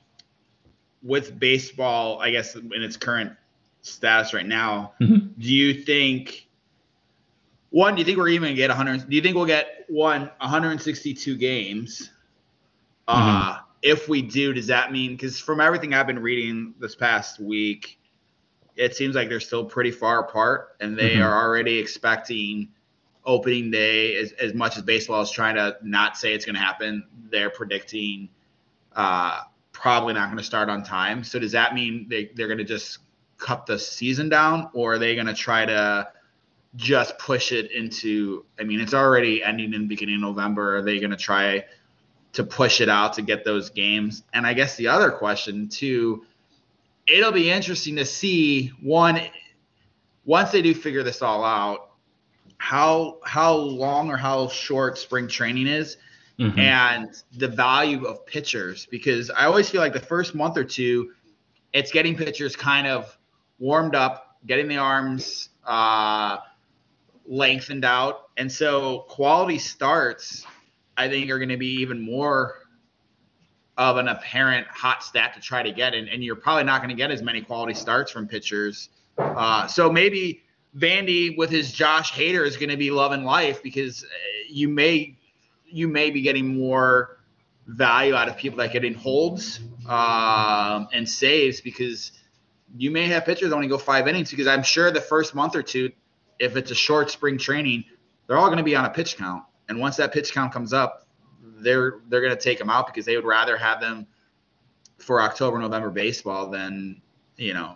with baseball, I guess in its current status right now, mm-hmm. do you think one? Do you think we're even gonna get one hundred? Do you think we'll get one one hundred sixty-two games? Uh, mm-hmm. If we do, does that mean? Because from everything I've been reading this past week, it seems like they're still pretty far apart, and they mm-hmm. are already expecting opening day. As, as much as baseball is trying to not say it's going to happen, they're predicting uh, probably not going to start on time. So does that mean they, they're going to just cut the season down, or are they going to try to just push it into, I mean, it's already ending in the beginning of November. Are they going to try to push it out to get those games? And I guess the other question too, it'll be interesting to see, one, once they do figure this all out, how how long or how short spring training is, mm-hmm. and the value of pitchers. Because I always feel like the first month or two, it's getting pitchers kind of warmed up, getting the arms uh, lengthened out. And so quality starts, I think, are going to be even more of an apparent hot stat to try to get. And, and you're probably not going to get as many quality starts from pitchers. Uh, so maybe Vandy with his Josh Hader is going to be loving life, because you may you may be getting more value out of people that get in holds um, and saves, because you may have pitchers only go five innings, because I'm sure the first month or two, if it's a short spring training, they're all going to be on a pitch count. And once that pitch count comes up, they're they're going to take them out, because they would rather have them for October, November baseball than, you know,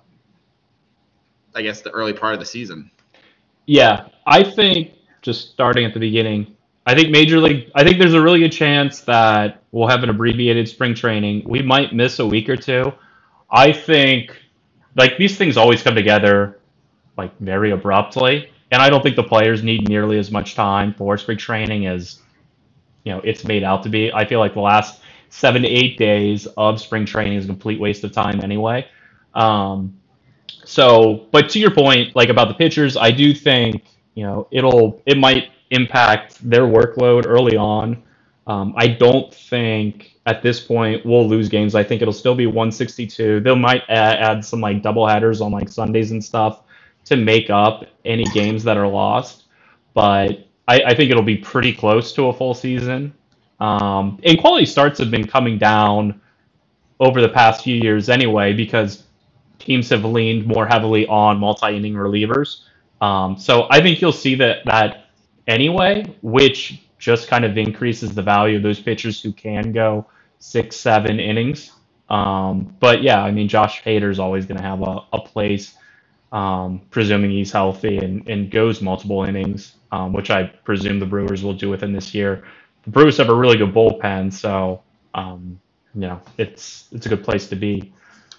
I guess the early part of the season. Yeah, I think, just starting at the beginning, I think Major League, I think there's a really good chance that we'll have an abbreviated spring training. We might miss a week or two. I think, like, these things always come together, like, very abruptly. And I don't think the players need nearly as much time for spring training as, you know, it's made out to be. I feel like the last seven to eight days of spring training is a complete waste of time anyway. Um, So, but to your point, like about the pitchers, I do think, you know, it'll, it might impact their workload early on. Um, I don't think at this point we'll lose games. I think it'll still be one sixty-two. They might add, add some like double headers on like Sundays and stuff to make up any games that are lost. But I, I think it'll be pretty close to a full season. Um, and quality starts have been coming down over the past few years anyway, because teams have leaned more heavily on multi-inning relievers. Um, so I think you'll see that that anyway, which just kind of increases the value of those pitchers who can go six, seven innings. Um, but yeah, I mean, Josh Hader is always going to have a, a place, um, presuming he's healthy and, and goes multiple innings, um, which I presume the Brewers will do within this year. The Brewers have a really good bullpen, so um, you know, it's it's a good place to be.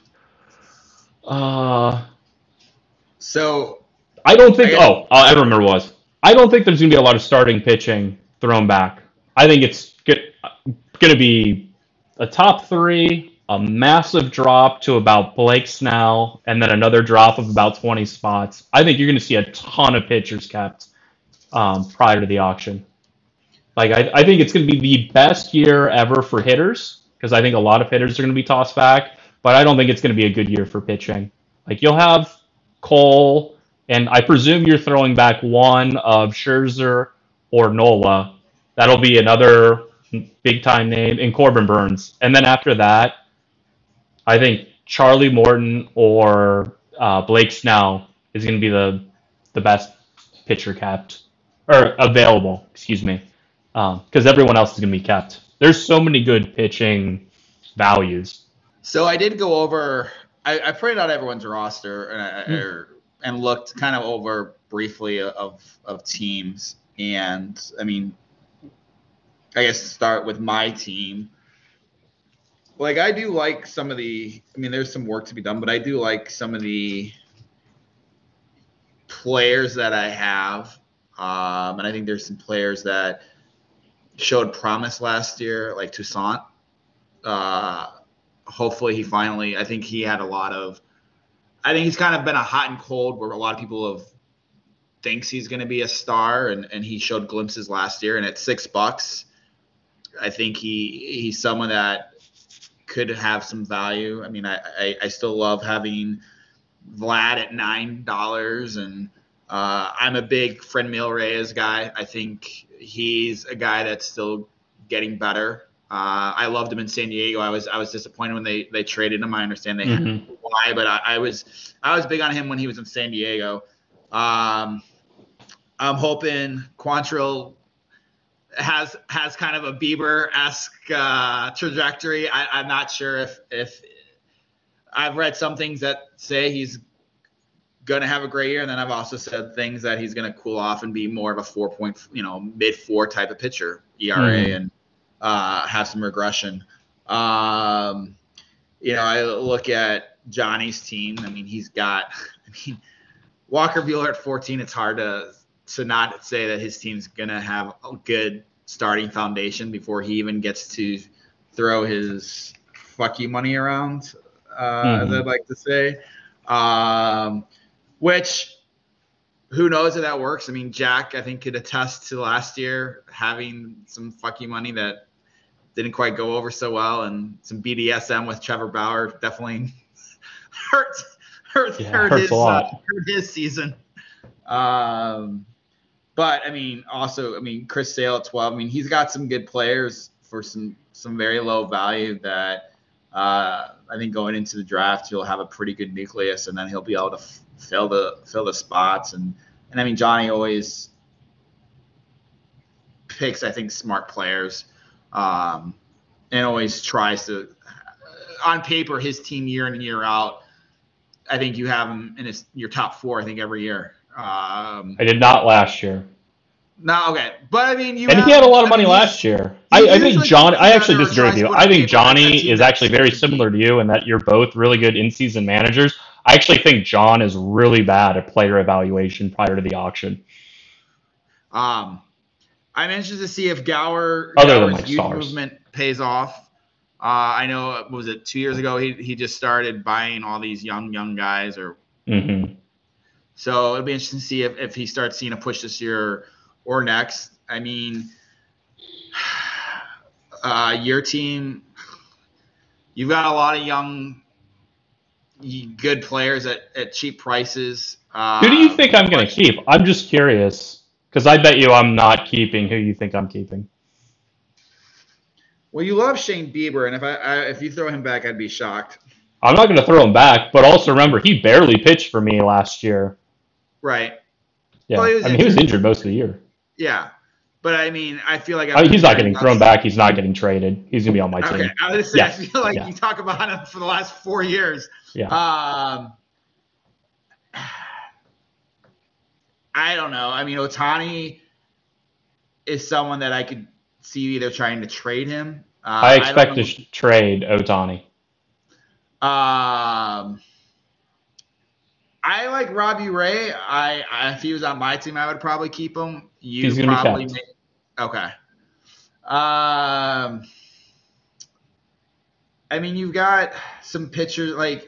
Uh, so I don't think. I oh, I remember what it was. I don't think there's going to be a lot of starting pitching thrown back. I think it's going to be a top three, a massive drop to about Blake Snell, and then another drop of about twenty spots. I think you're going to see a ton of pitchers kept um, prior to the auction. Like I, I think it's going to be the best year ever for hitters, because I think a lot of hitters are going to be tossed back. But I don't think it's going to be a good year for pitching. Like, you'll have Cole and I presume you're throwing back one of Scherzer or Nola. That'll be another big time name, and Corbin Burns. And then after that, I think Charlie Morton or uh, Blake Snell is going to be the the best pitcher kept or available. Excuse me, because um, everyone else is going to be kept. There's so many good pitching values. So I did go over. I, I printed out everyone's roster and I, Hmm. er, and looked kind of over briefly of of teams. And I mean, I guess to start with my team. Like I do like some of the. I mean, there's some work to be done, but I do like some of the players that I have, um, and I think there's some players that showed promise last year, like Toussaint. Uh, hopefully, he finally. I think he had a lot of. I think he's kind of been a hot and cold where a lot of people have thinks he's going to be a star, and, and he showed glimpses last year. And at six bucks, I think he he's someone that could have some value. I mean, I, I, I still love having Vlad at nine dollars, and uh, I'm a big Friend Reyes guy. I think he's a guy that's still getting better. Uh, I loved him in San Diego. I was I was disappointed when they, they traded him. I understand they Mm-hmm. had why, but I, I was I was big on him when he was in San Diego. Um, I'm hoping Quantrill has has kind of a Bieber-esque uh, trajectory. I, I'm not sure if if I've read some things that say he's going to have a great year, and then I've also said things that he's going to cool off and be more of a four point, you know, mid four type of pitcher, E R A, Mm-hmm. and uh, have some regression. Um, you know, I look at Johnny's team. I mean, he's got. I mean, Walker Buehler at fourteen. It's hard to to not say that his team's going to have a good starting foundation before he even gets to throw his fuck you money around, uh, Mm-hmm. as I'd like to say. Um, which, who knows if that works? I mean, Jack, I think, could attest to last year having some fuck you money that didn't quite go over so well, and some B D S M with Trevor Bauer definitely hurt hurt, Yeah, hurt hurts his a lot. uh, hurt his season. Um, but I mean, also, I mean, Chris Sale at twelve. I mean, he's got some good players for some some very low value that uh, I think going into the draft he'll have a pretty good nucleus, and then he'll be able to f- fill the fill the spots. And and I mean, Johnny always picks, I think, smart players, um, and always tries to. On paper, his team year in and year out, I think you have him in his your top four. I think every year. Um, I did not last year. no, okay, but I mean, you And have. he had a lot of I money mean, last year. he I, I think usually John. puts I actually together or disagree with tries to you. put I on think paper that, that Johnny team is that's actually very going to similar to compete. you in that you're both really good in-season managers. I actually think John is really bad at player evaluation prior to the auction, Um, I'm interested to see if Gower other than Gower's like youth stars. movement pays off. Uh, I know, what was it two years ago? He he just started buying all these young young guys, or Mm-hmm. so it'll be interesting to see if, if he starts seeing a push this year or next. I mean, uh, your team, you've got a lot of young, good players at, at cheap prices. Who do you Uh, think I'm going to keep? I'm just curious because I bet you I'm not keeping who you think I'm keeping. well, you love Shane Bieber, and if I, I if you throw him back, I'd be shocked. I'm not going to throw him back, but also remember he barely pitched for me last year. Right. Yeah, Well, he was I mean he was injured. injured most of the year. Yeah. But I mean, I feel like I I've mean, been he's not hearing getting about thrown him. back. He's not getting traded. He's going to be on my Okay, team. I was gonna say, Yeah, I feel like yeah. you talk about him for the last four years. Yeah. Um, I don't know. I mean, Ohtani is someone that I could see either trying to trade him. Uh, I I expect don't to know. sh- trade Ohtani. Um, I like Robbie Ray. I, I if he was on my team, I would probably keep him. You He's going to be probably kept. make, okay. Um, I mean, you've got some pitchers like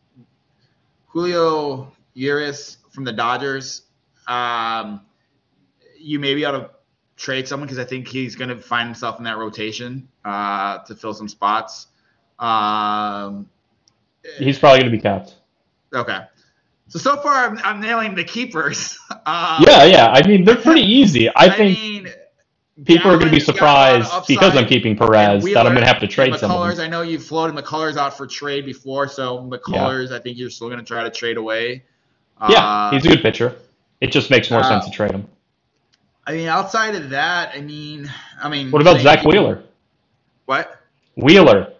Julio Urias from the Dodgers. Um, you may be able to trade someone because I think he's going to find himself in that rotation uh, to fill some spots. Um, He's probably going to be kept. okay. So so far, I'm, I'm nailing the keepers. Um, Yeah, yeah. I mean, they're pretty easy. I, I think mean, people are going to be Gallon's got a lot of surprised because I'm upside, keeping and Perez that I'm Wheeler going to have to and trade some of McCullers. them. I know you've floated McCullers out for trade before, so McCullers, I think you're still going to try to trade away. Yeah, Uh, he's a good pitcher. It just makes more uh, sense to trade him. I mean, outside of that, I mean, I mean, What about saying Zach keep- Wheeler? What? Wheeler.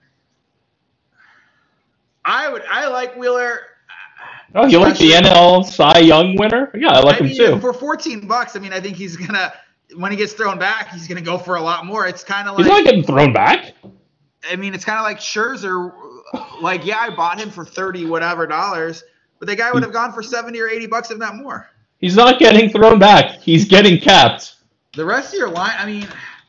I would. I like Wheeler. Oh, you like the N L Cy Young winner? Yeah, I like I him mean, too. for fourteen bucks, I mean, I think he's gonna when he gets thrown back, he's gonna go for a lot more. It's kind of like He's not getting thrown back. I mean, it's kind of like Scherzer. Like, yeah, I bought him for thirty whatever dollars, but the guy would have gone for seventy or eighty bucks, if not more. He's not getting thrown back. He's getting capped. The rest of your line, I mean,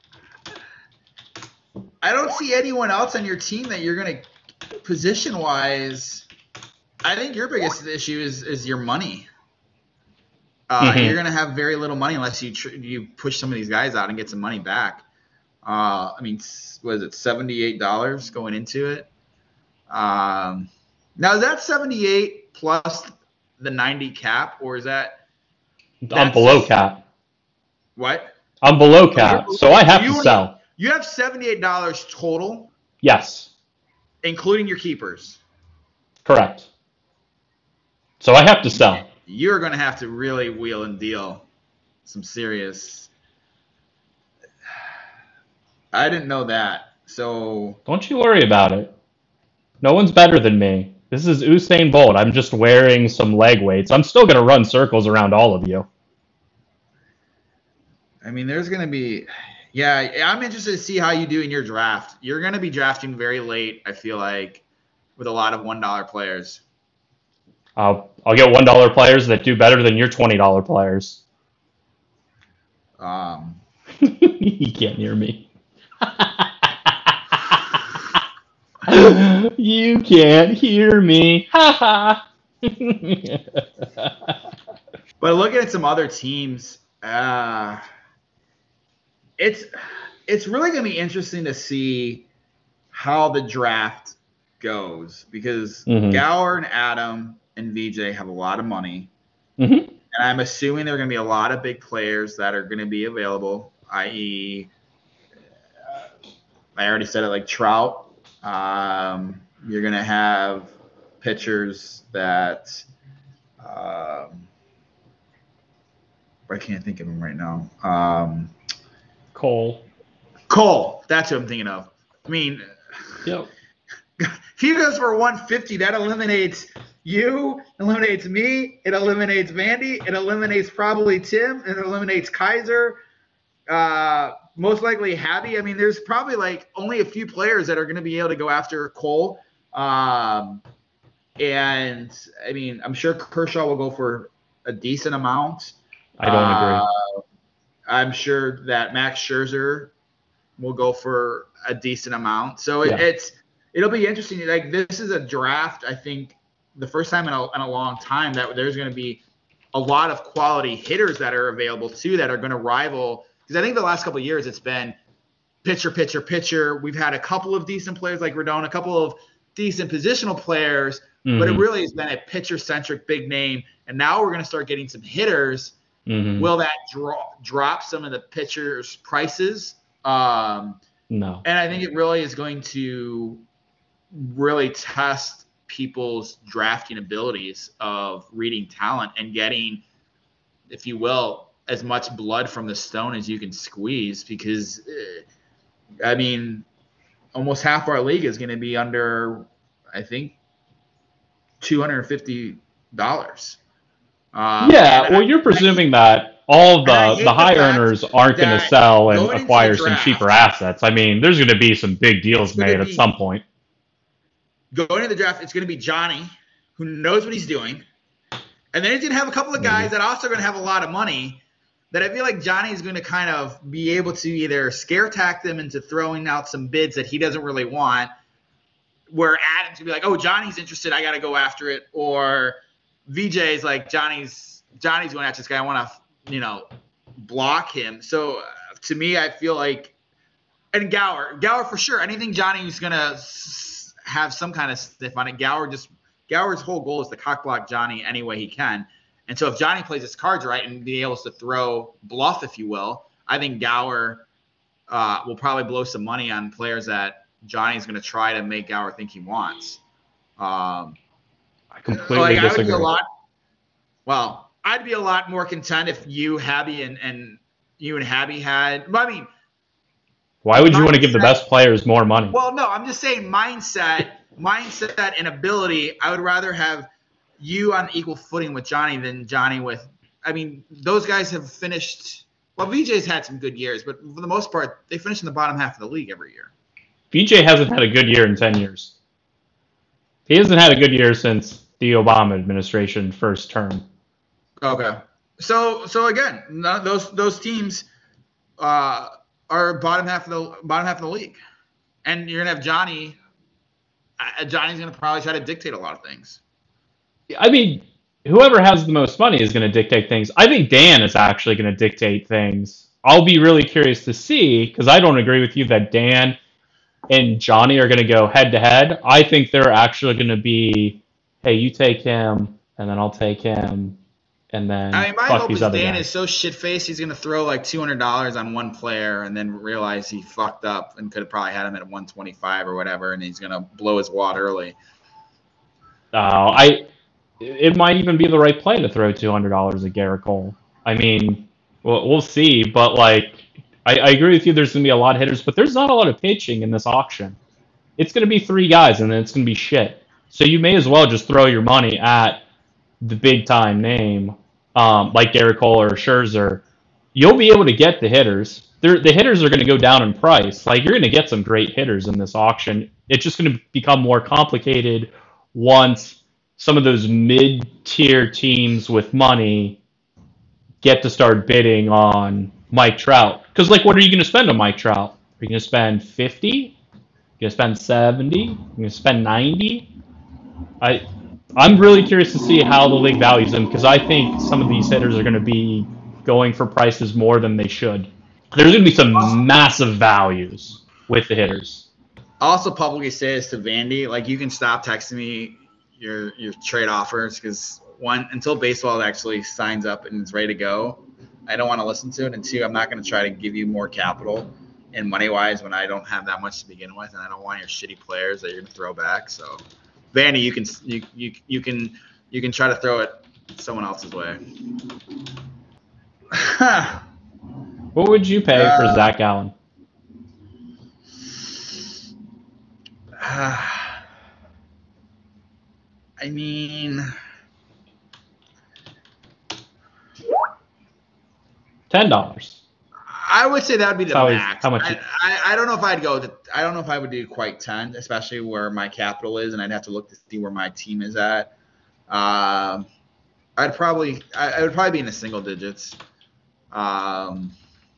I don't see anyone else on your team that you're gonna position wise. I think your biggest issue is is your money. Uh, Mhm. You're gonna have very little money unless you tr- you push some of these guys out and get some money back. Uh, I mean, s- what is it, seventy-eight dollars going into it? Um, now is that seventy-eight plus the ninety cap, or is that I'm That's- below cap. what? I'm below Oh, cap, you're- so I have you to only- sell. You have seventy-eight dollars total, Yes, including your keepers. correct. So I have to sell. You're going to have to really wheel and deal some serious. I didn't know that. So Don't you worry about it. No one's better than me. This is Usain Bolt. I'm just wearing some leg weights. I'm still going to run circles around all of you. I mean, there's going to be, yeah, I'm interested to see how you do in your draft. You're going to be drafting very late, I feel like, with a lot of one dollar players. I'll I'll get one dollar players that do better than your twenty dollar players. Um, You can't hear me. You can't hear me. Ha ha. but looking at some other teams, uh, it's it's really going to be interesting to see how the draft goes because Mhm. Gower and Adam and V J have a lot of money. hmm And I'm assuming there are going to be a lot of big players that are going to be available, that is, uh, I already said it, like Trout. Um, you're going to have pitchers that um, I can't think of them right now. Um, Cole. Cole, that's what I'm thinking of. I mean, Yep. if he goes for one fifty, that eliminates you, eliminates me, it eliminates Vandy, it eliminates probably Tim, it eliminates Kaiser, uh, most likely Habby. I mean, there's probably like only a few players that are going to be able to go after Cole. Um, and I mean, I'm sure Kershaw will go for a decent amount. I don't agree. Uh, I'm sure that Max Scherzer will go for a decent amount. So it, Yeah. it's it'll be interesting. Like this is a draft. I think the first time in a, in a long time that there's going to be a lot of quality hitters that are available too that are going to rival. Because I think the last couple of years it's been pitcher, pitcher, pitcher. We've had a couple of decent players like Rodon, a couple of decent positional players, Mm-hmm. but it really has been a pitcher-centric big name. And now we're going to start getting some hitters. Mm-hmm. Will that draw, drop some of the pitchers' prices? Um, No. and I think it really is going to really test people's drafting abilities of reading talent and getting, if you will, as much blood from the stone as you can squeeze. Because, uh, I mean, almost half our league is going to be under, I think, two hundred fifty dollars. Um, Yeah, well, I- you're presuming that all and I the hate the the high fact earners aren't going to that sell and going into the acquire some draft- cheaper assets. I mean, there's going to be some big deals It's gonna made at be- some point. Going into the draft, it's going to be Johnny, who knows what he's doing. And then he's going to have a couple of guys that also are going to have a lot of money that I feel like Johnny's going to kind of be able to either scare tack them into throwing out some bids that he doesn't really want, where Adam's going to be like, oh, Johnny's interested, I got to go after it. Or V J's like, Johnny's Johnny's going after this guy, I want to, you know, block him. So uh, to me, I feel like, and Gower, Gower for sure, anything Johnny's going to have some kind of sniff on it, Gower just Gower's whole goal is to cock block Johnny any way he can. And so if Johnny plays his cards right and be able to throw bluff, if you will, I think Gower uh, will probably blow some money on players that Johnny's going to try to make Gower think he wants. Um, I completely like, disagree. I would be a lot, well, I'd be a lot more content if you, Habby, and, and you and Habby had. I mean, why would you want to give the best players more money? Well, no, I'm just saying mindset, mindset, and ability. I would rather have you on equal footing with Johnny than Johnny with. I mean, those guys have finished. Well, V J's had some good years, but for the most part, they finish in the bottom half of the league every year. V J hasn't had a good year in ten years. He hasn't had a good year since the Obama administration first term. Okay, so so again, none of those those teams uh, are bottom half of the bottom half of the league, and you're gonna have Johnny. Uh, Johnny's gonna probably try to dictate a lot of things. I mean, whoever has the most money is going to dictate things. I think Dan is actually going to dictate things. I'll be really curious to see, because I don't agree with you that Dan and Johnny are going to go head to head. I think they're actually going to be, hey, you take him, and then I'll take him, and then I mean, my fuck hope these is other Dan guys. is so shit-faced he's going to throw like two hundred dollars on one player and then realize he fucked up and could have probably had him at one twenty-five or whatever, and he's going to blow his wad early. Uh, I. It might even be the right play to throw two hundred dollars at Garrett Cole. I mean, we'll, we'll see. But, like, I, I agree with you. There's going to be a lot of hitters, but there's not a lot of pitching in this auction. It's going to be three guys, and then it's going to be shit. So you may as well just throw your money at the big-time name, um, like Garrett Cole or Scherzer. You'll be able to get the hitters. They're, the hitters are going to go down in price. Like, you're going to get some great hitters in this auction. It's just going to become more complicated once some of those mid-tier teams with money get to start bidding on Mike Trout. Because, like, what are you going to spend on Mike Trout? Are you going to spend fifty? You're going to spend seventy? You're going to spend ninety? I, I'm really curious to see how the league values them, because I think some of these hitters are going to be going for prices more than they should. There's going to be some massive values with the hitters. I'll also publicly say this to Vandy, like, you can stop texting me your your trade offers, because one, until baseball actually signs up and is ready to go, I don't want to listen to it, and two, I'm not going to try to give you more capital and money wise when I don't have that much to begin with, and I don't want your shitty players that you're going to throw back. So Vandy, you can you you you can you can try to throw it someone else's way. What would you pay uh, for Zach Gallen? Uh, I mean, ten dollars. I would say that would be the how max. Is, how much? I, I, I don't know if I'd go. To, I don't know if I would do quite ten, especially where my capital is, and I'd have to look to see where my team is at. Um, I'd probably, I, I would probably be in the single digits. Um,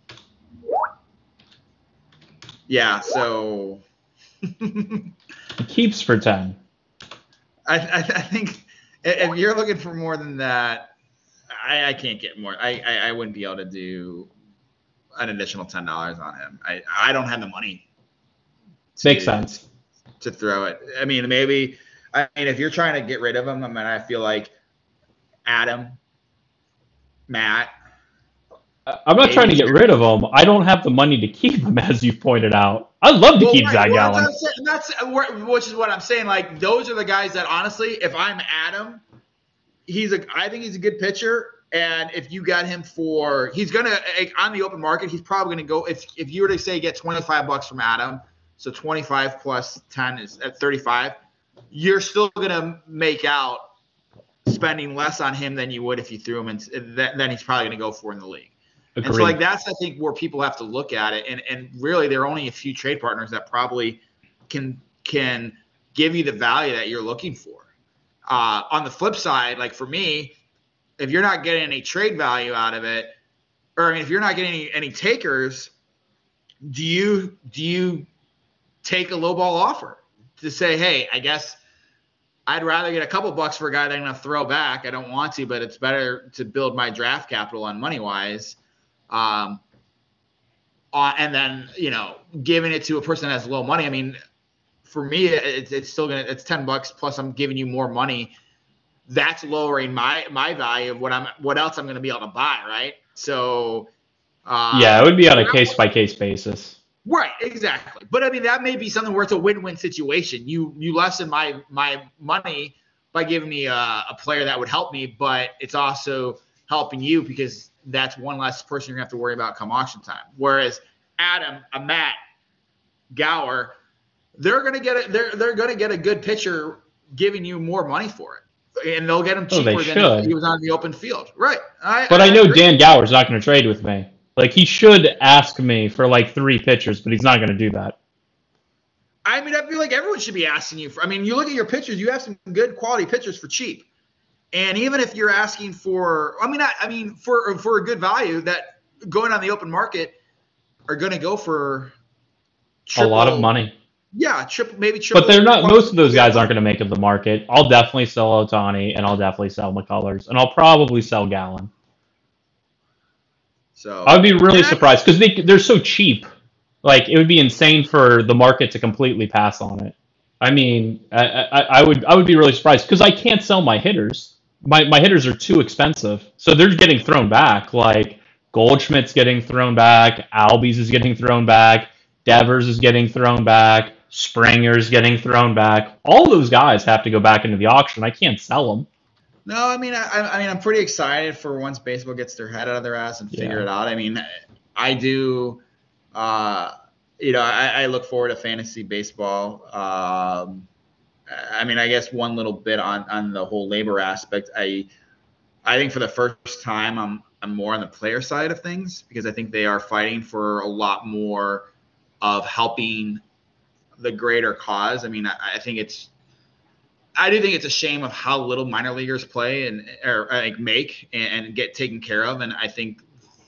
yeah. So. He keeps for ten. I, I, I think if you're looking for more than that, I, I can't get more. I, I, I wouldn't be able to do an additional ten dollars on him. I, I don't have the money. To, Makes sense. To throw it. I mean, maybe. I mean, if you're trying to get rid of him, I mean, I feel like Adam, Matt. I'm not trying to get rid of him. I don't have the money to keep him, as you pointed out. I'd love to well, keep right, Zach well, Gallen. That's, that's which is what I'm saying. Like, those are the guys that, honestly, if I'm Adam, he's a. I think he's a good pitcher. And if you got him for, he's gonna on the open market, he's probably gonna go. If if you were to say get twenty-five bucks from Adam, so twenty-five plus ten is at thirty-five, you're still gonna make out spending less on him than you would if you threw him, and then he's probably gonna go for in the league. Agreed. And so, like, that's, I think, where people have to look at it. And and really, there are only a few trade partners that probably can can give you the value that you're looking for. Uh, on the flip side, like for me, if you're not getting any trade value out of it, or I mean, if you're not getting any, any takers, do you do you take a lowball offer to say, hey, I guess I'd rather get a couple bucks for a guy that I'm going to throw back. I don't want to, but it's better to build my draft capital on money wise. Um, uh, and then, you know, giving it to a person that has low money. I mean, for me, it's, it's still gonna it's ten bucks plus I'm giving you more money. That's lowering my my value of what I'm what else I'm going to be able to buy, right? So um, yeah, it would be on a case by case basis. Right, exactly. But I mean, that may be something where it's a win-win situation. You you lessen my my money by giving me a, a player that would help me, but it's also helping you because that's one less person you're gonna have to worry about come auction time. Whereas Adam, a Matt, Gower, they're gonna get it. They're they're gonna get a good pitcher giving you more money for it, and they'll get him Oh, they cheaper than if should. he was on the open field. Right. I, But I know agree. Dan Gower's not going to trade with me. Like, he should ask me for like three pitchers, but he's not going to do that. I mean, I feel like everyone should be asking you for. I mean, you look at your pitchers; you have some good quality pitchers for cheap. And even if you're asking for, I mean, I, I mean, for for a good value, that going on the open market are going to go for triple, a lot of money. Yeah, triple, maybe triple. But they're not. Most of those guys aren't going to make it to the market. I'll definitely sell Ohtani, and I'll definitely sell McCullers, and I'll probably sell Gallen. So I'd be really surprised because they they're so cheap. Like, it would be insane for the market to completely pass on it. I mean, I, I, I would I would be really surprised because I can't sell my hitters. My my hitters are too expensive, so they're getting thrown back. Like, Goldschmidt's getting thrown back, Albies is getting thrown back, Devers is getting thrown back, Springer's getting thrown back. All those guys have to go back into the auction. I can't sell them. No, I mean, I, I mean, I'm pretty excited for once baseball gets their head out of their ass and figure Yeah. it out. I mean, I do. Uh, you know, I, I look forward to fantasy baseball. Um, I mean, I guess one little bit on, on the whole labor aspect. I I think for the first time, I'm I'm more on the player side of things because I think they are fighting for a lot more of helping the greater cause. I mean, I, I think it's I do think it's a shame of how little minor leaguers play and or like make and, and get taken care of. And I think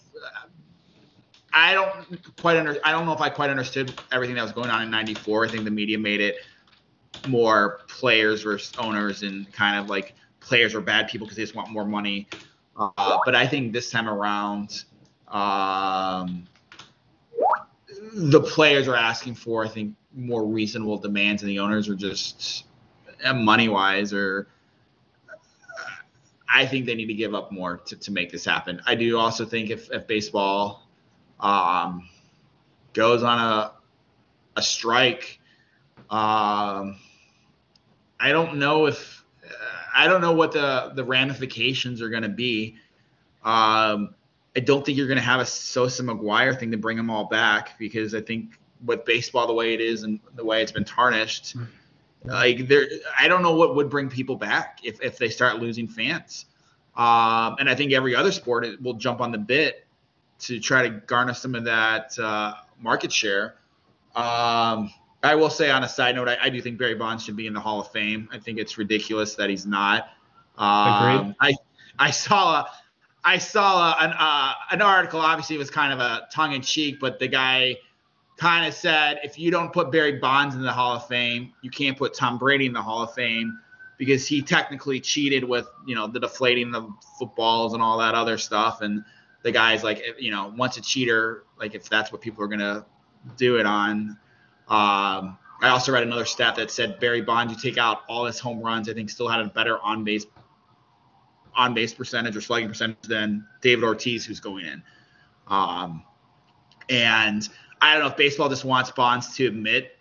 I don't quite under I don't know if I quite understood everything that was going on in ninety-four. I think the media made it more players versus owners and kind of like players are bad people because they just want more money. Uh, but I think this time around, um, the players are asking for, I think, more reasonable demands, and the owners are just uh, money-wise, or uh, I think they need to give up more to, to make this happen. I do also think if, if baseball um, goes on a a strike, um, I don't know if uh, I don't know what the, the ramifications are going to be. Um, I don't think you're going to have a Sosa McGuire thing to bring them all back because I think with baseball the way it is and the way it's been tarnished, like there, I don't know what would bring people back if, if they start losing fans. Um, and I think every other sport will jump on the bit to try to garner some of that uh, market share. Um, I will say on a side note, I, I do think Barry Bonds should be in the Hall of Fame. I think it's ridiculous that he's not. Um, Agreed. I I saw a, I saw a, an uh, an article. Obviously, it was kind of a tongue in cheek, but the guy kind of said, if you don't put Barry Bonds in the Hall of Fame, you can't put Tom Brady in the Hall of Fame because he technically cheated with, you know, the deflating the footballs and all that other stuff. And the guy's like, you know, once a cheater, like if that's what people are gonna do it on. Um, I also read another stat that said Barry Bonds, you take out all his home runs, I think still had a better on base on base percentage or slugging percentage than David Ortiz, who's going in. Um, and I don't know if baseball just wants Bonds to admit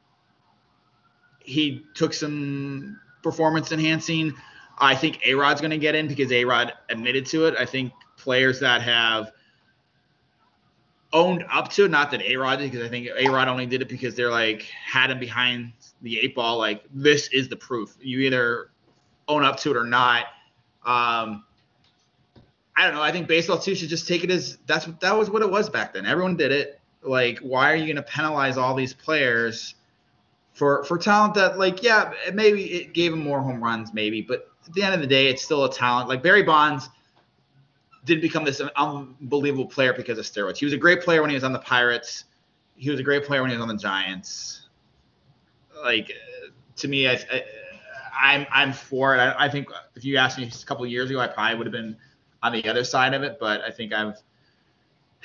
he took some performance enhancing. I think A-Rod's going to get in because A-Rod admitted to it. I think players that have owned up to it, not that A-Rod did, because I think A-Rod only did it because they're like had him behind the eight ball. Like, this is the proof. You either own up to it or not. Um, I don't know. I think baseball too should just take it as that's what that was what it was back then. Everyone did it. Like, why are you going to penalize all these players for for talent that, like, yeah, maybe it gave them more home runs, maybe, but at the end of the day, it's still a talent. Like Barry Bonds didn't become this unbelievable player because of steroids. He was a great player when he was on the Pirates. He was a great player when he was on the Giants. Like, to me, I, I, I'm I'm for it. I, I think if you asked me a couple of years ago, I probably would have been on the other side of it. But I think I've.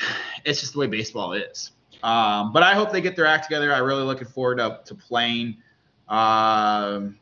It's just the way baseball is. Um, but I hope they get their act together. I'm really looking forward to, to playing Um,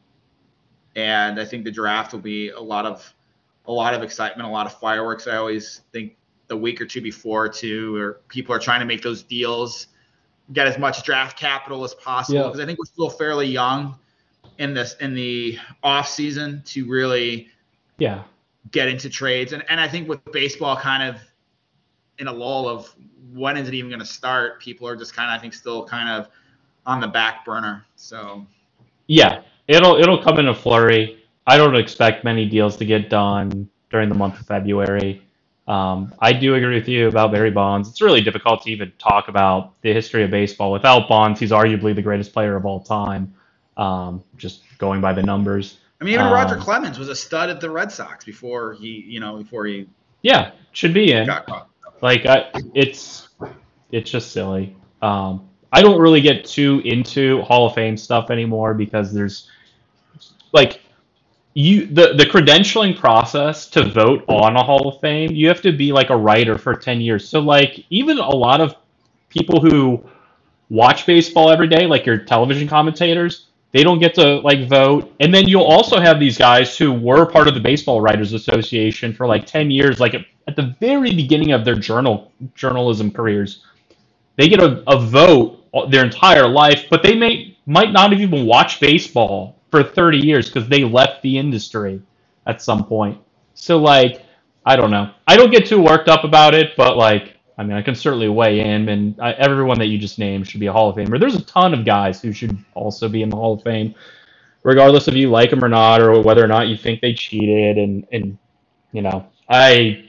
and I think the draft will be a lot of a lot of excitement, a lot of fireworks. I always think the week or two before, too, where people are trying to make those deals, get as much draft capital as possible, Yeah. because I think we're still fairly young in this in the off season to really Yeah. get into trades. And and I think with baseball kind of in a lull of when is it even going to start, people are just kind of I think still kind of on the back burner. So Yeah. It'll it'll come in a flurry. I don't expect many deals to get done during the month of February. Um, I do agree with you about Barry Bonds. It's really difficult to even talk about the history of baseball without Bonds. He's arguably the greatest player of all time, um, just going by the numbers. I mean, even Roger Um, Clemens was a stud at the Red Sox before he, you know, before he yeah, should be in. got caught. Like I, it's it's just silly. Um, I don't really get too into Hall of Fame stuff anymore because there's like you the the credentialing process to vote on a Hall of Fame. You have to be like a writer for ten years. So like even a lot of people who watch baseball every day, like your television commentators, they don't get to like vote. And then you'll also have these guys who were part of the Baseball Writers Association for like ten years, like at, at the very beginning of their journal journalism careers. They get a, a vote their entire life, but they may might not have even watched baseball for thirty years because they left the industry at some point. So like, I don't know. I don't get too worked up about it, but like, I mean, I can certainly weigh in, and I, everyone that you just named should be a Hall of Famer. There's a ton of guys who should also be in the Hall of Fame, regardless if you like them or not, or whether or not you think they cheated. And and you know, I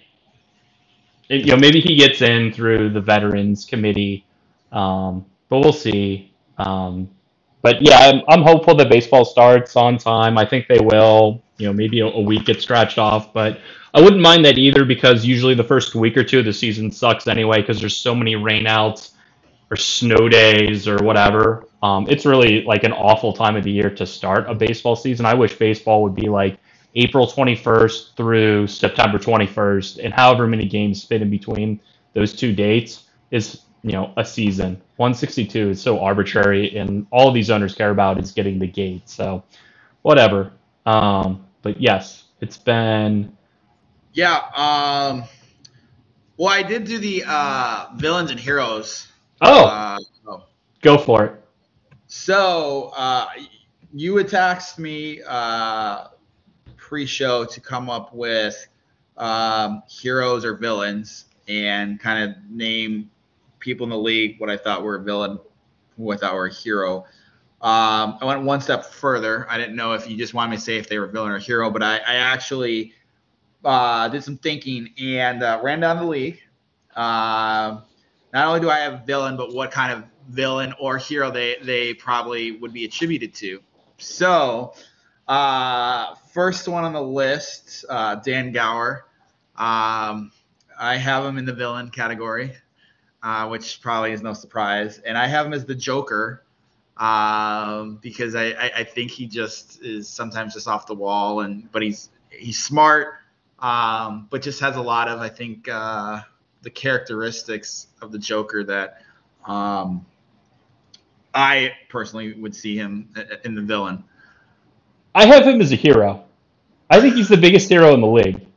you know maybe he gets in through the Veterans Committee, um, but we'll see. Um, but yeah, I'm, I'm hopeful that baseball starts on time. I think they will. You know, maybe a, a week gets scratched off, but I wouldn't mind that either because usually the first week or two of the season sucks anyway because there's so many rainouts or snow days or whatever. Um, it's really like an awful time of the year to start a baseball season. I wish baseball would be like April twenty-first through September twenty-first, and however many games fit in between those two dates is, you know, a season. one sixty-two is so arbitrary, and all these owners care about is getting the gate. So, whatever. Um, but yes, it's been. Yeah. Um, well, I did do the uh, villains and heroes. Oh, Uh, oh. go for it. So uh, you had taxed me uh, pre-show to come up with um, heroes or villains and kind of name people in the league what I thought were a villain, who I thought were a hero. Um, I went one step further. I didn't know if you just wanted me to say if they were villain or hero, but I, I actually uh, did some thinking and uh, ran down the league. Uh, not only do I have a villain, but what kind of villain or hero they, they probably would be attributed to. So, uh, first one on the list, uh, Dan Gower. Um, I have him in the villain category, uh, which probably is no surprise. And I have him as the Joker um, because I, I, I think he just is sometimes just off the wall, and but he's he's smart, um, but just has a lot of I think uh, the characteristics of the Joker that um, I personally would see him in the villain. I have him as a hero. I think he's the biggest hero in the league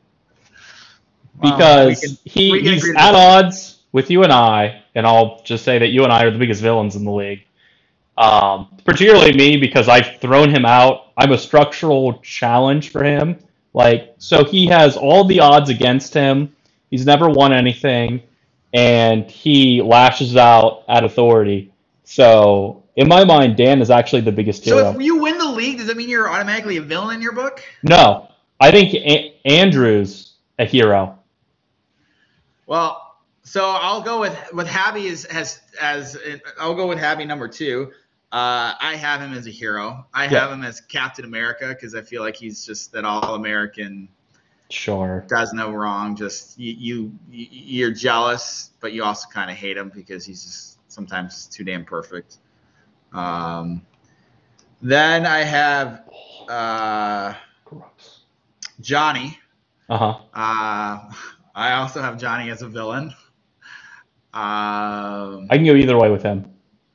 Well, we can because he we can he's agree to at disagree. odds with you and I, and I'll just say that you and I are the biggest villains in the league. Um, particularly me because I've thrown him out. I'm a structural challenge for him. Like, so he has all the odds against him. He's never won anything, and he lashes out at authority. So, in my mind, Dan is actually the biggest So if hero. you win the league, does that mean you're automatically a villain in your book? No, I think a- Andrew's a hero. Well, so I'll go with with Habby as as as I'll go with Habby number two. Uh, I have him as a hero. I have Yeah, him as Captain America because I feel like he's just that all American, sure. does no wrong. Just you, you you're jealous, but you also kind of hate him because he's just sometimes too damn perfect. Um, then I have uh, Gross. Johnny. Uh huh. Uh, I also have Johnny as a villain. Um, I can go either way with him.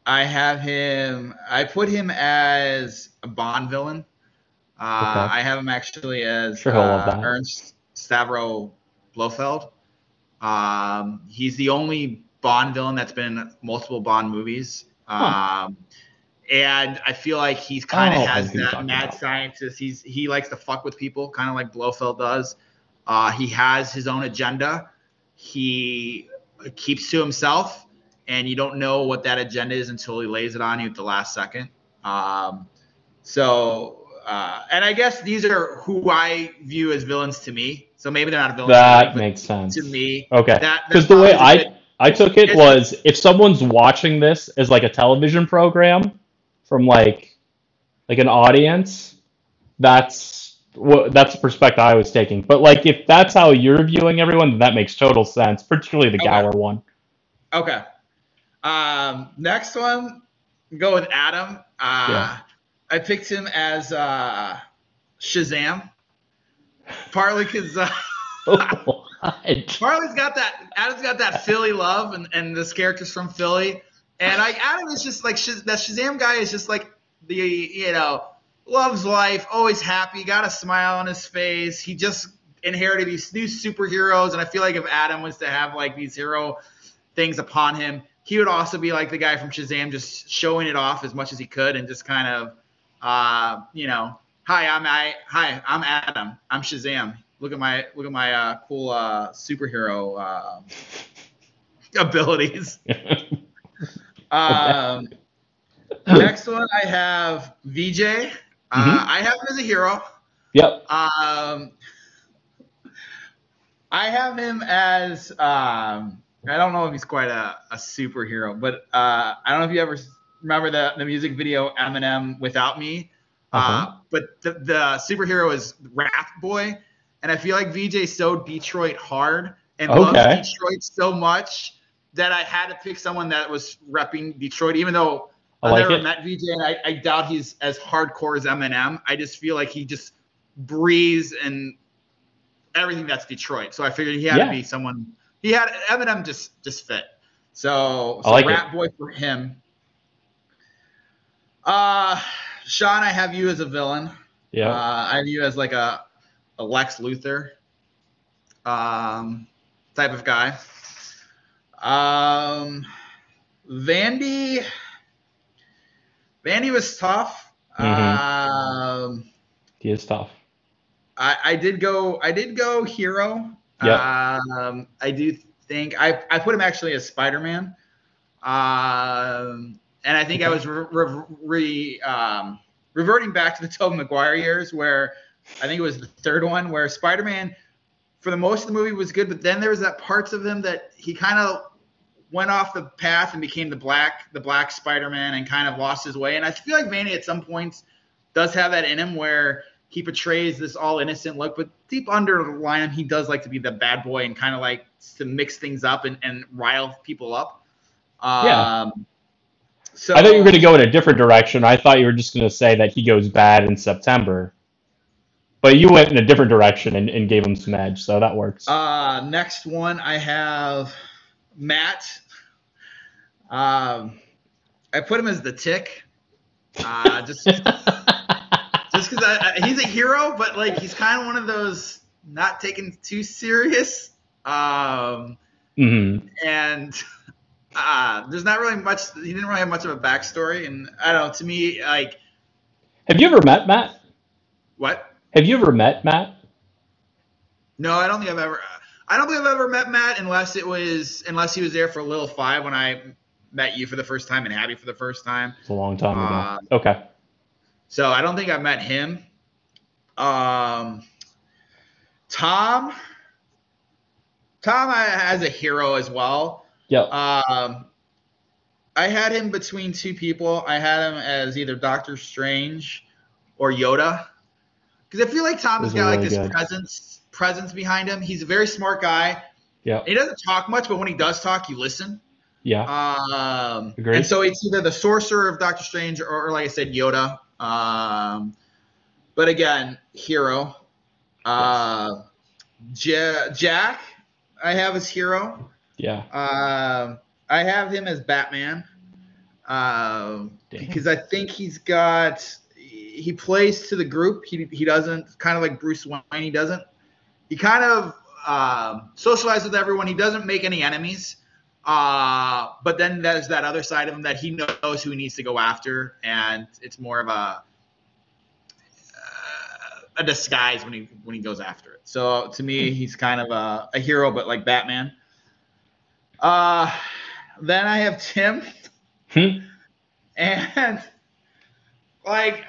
I have him. I put him as a Bond villain. Uh, Okay. I have him actually as Sure, he'll love uh, that. Ernst Stavro Blofeld. Um, he's the only Bond villain that's been in multiple Bond movies. Huh. Um, and I feel like he's kind of Oh, I know has who you're that talking mad about. scientist. He's he likes to fuck with people, kind of like Blofeld does. Uh, he has his own agenda. He keeps to himself, and you don't know what that agenda is until he lays it on you at the last second. Um, so, uh, and I guess these are who I view as villains to me. So maybe they're not villains to you, That but makes to sense. me, Okay. that that Because the probably way is a good. I I took it It's was if someone's watching this as like a television program from like like an audience, that's what that's the perspective I was taking. But like if that's how you're viewing everyone, then that makes total sense, particularly the okay. Gower one. Okay. Um, next one, go with Adam. Yeah. Uh, I picked him as uh, Shazam, partly because uh, What? Harley's got that. Adam's got that Philly love, and, and this character's from Philly, and like Adam is just like Shaz- that Shazam guy is just like the you know loves life, always happy, got a smile on his face. He just inherited these new superheroes, and I feel like if Adam was to have like these hero things upon him, he would also be like the guy from Shazam, just showing it off as much as he could, and just kind of uh, you know, hi, I'm I, hi, I'm Adam, I'm Shazam. Look at my look at my uh, cool uh, superhero uh, abilities. Okay. Um, next one, I have V J. Uh, hmm I have him as a hero. Yep. Um, I have him as um, I don't know if he's quite a, a superhero, but uh, I don't know if you ever remember the, the music video Eminem Without Me. Uh-huh. Uh, but the, the superhero is Rap Boy, and I feel like V J so Detroit hard and loves Okay. Detroit so much that I had to pick someone that was repping Detroit, even though I I've like never it. met V J, and I, I doubt he's as hardcore as Eminem. I just feel like he just breathes and everything that's Detroit. So I figured he had to Yeah. be someone. He had Eminem just just fit. So I so like Rap it. Boy for him. Uh, Sean, I have you as a villain. Uh, Yep. I have you as like a, a Lex Luthor um, type of guy. Um, Vandy, Vandy was tough. hmm Um, He is tough. I, I did go. I did go hero. Yep. Um, I do think I, I put him actually as Spider Man. Um, and I think I Okay. was re, re, re, um, reverting back to the Tobey Maguire years, where I think it was the third one, where Spider Man, for the most of the movie, was good, but then there was that parts of him that he kind of went off the path and became the black the black Spider Man and kind of lost his way. And I feel like Manny at some points does have that in him where he portrays this all innocent look, but deep underline him, he does like to be the bad boy and kind of like to mix things up and, and rile people up. Yeah. Um, so I thought you were going to go in a different direction. I thought you were just going to say that he goes bad in September. But you went in a different direction and, and gave him some edge, so that works. uh, next one I have Matt. Um, I put him as the Tick. Uh, just just because he's a hero, but like he's kind of one of those not taken too serious. Um, hmm and uh, there's not really much. He didn't really have much of a backstory, and I don't know. To me, like Have you ever met Matt? what? Have you ever met Matt? No, I don't think I've ever. I don't think I've ever met Matt unless it was unless he was there for Little Five when I met you for the first time and Abby for the first time. It's a long time ago. Uh, Okay. so I don't think I've met him. Um, Tom. Tom has a hero as well. Yep. Um, I had him between two people. I had him as either Doctor Strange or Yoda, because I feel like Tom has Those are got like really this good. presence presence behind him. He's a very smart guy. Yep. He doesn't talk much, but when he does talk, you listen. Yeah. Um, Agreed. and so it's either the sorcerer of Doctor Strange or, or like I said, Yoda. Um, but again, hero. Uh, J- Jack, I have as hero. Yeah. Um, I have him as Batman. uh, because I think he's got he plays to the group. He he doesn't kind of like Bruce Wayne. He doesn't. He kind of um, socializes with everyone. He doesn't make any enemies. Uh, but then there's that other side of him that he knows who he needs to go after, and it's more of a uh, a disguise when he when he goes after it. So to me, he's kind of a, a hero, but like Batman. Uh, then I have Tim, and like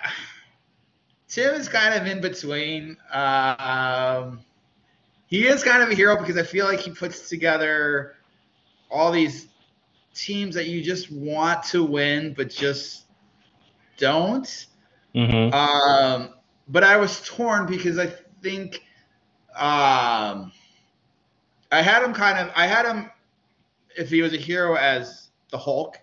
Tim is kind of in between. Uh, um, he is kind of a hero because I feel like he puts together all these teams that you just want to win, but just don't. Mm-hmm. Um, but I was torn because I think um, I had him kind of, I had him, if he was a hero, as the Hulk.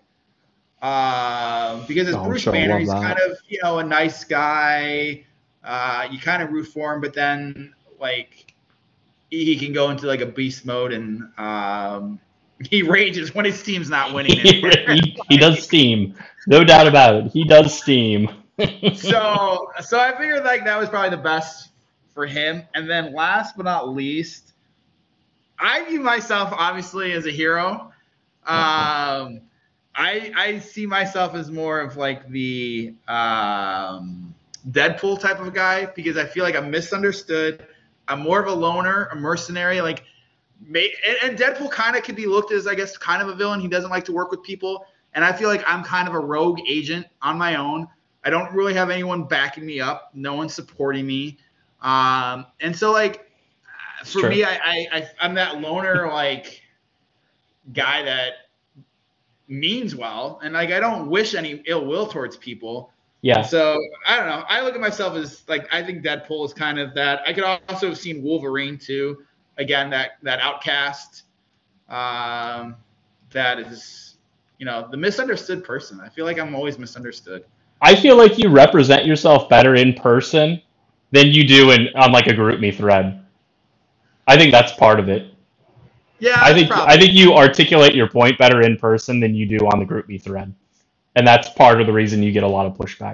Uh, because as Oh, Bruce sure, Banner, love he's that. kind of, you know, a nice guy. Uh, you kind of root for him, but then, like, he, he can go into, like, a beast mode, and um, he rages when his team's not winning anymore. he, he does steam. No doubt about it. He does steam. so, so I figured, like, that was probably the best for him. And then last but not least, I view myself, obviously, as a hero. Um, I I see myself as more of like the um, Deadpool type of guy because I feel like I'm misunderstood. I'm more of a loner, a mercenary. Like, may, and, and Deadpool kind of could be looked as, I guess, kind of a villain. He doesn't like to work with people, and I feel like I'm kind of a rogue agent on my own. I don't really have anyone backing me up. No one's supporting me, um, and so like for True. me, I, I, I I'm that loner like guy that means well, and like I don't wish any ill will towards people. Yeah. So I don't know. I look at myself as like I think Deadpool is kind of that. I could also have seen Wolverine too. Again, that that outcast, um, that is, you know, the misunderstood person. I feel like I'm always misunderstood. I feel like you represent yourself better in person than you do in on like a GroupMe thread. I think that's part of it. Yeah, I think probably. I think you articulate your point better in person than you do on the GroupMe thread, and that's part of the reason you get a lot of pushback.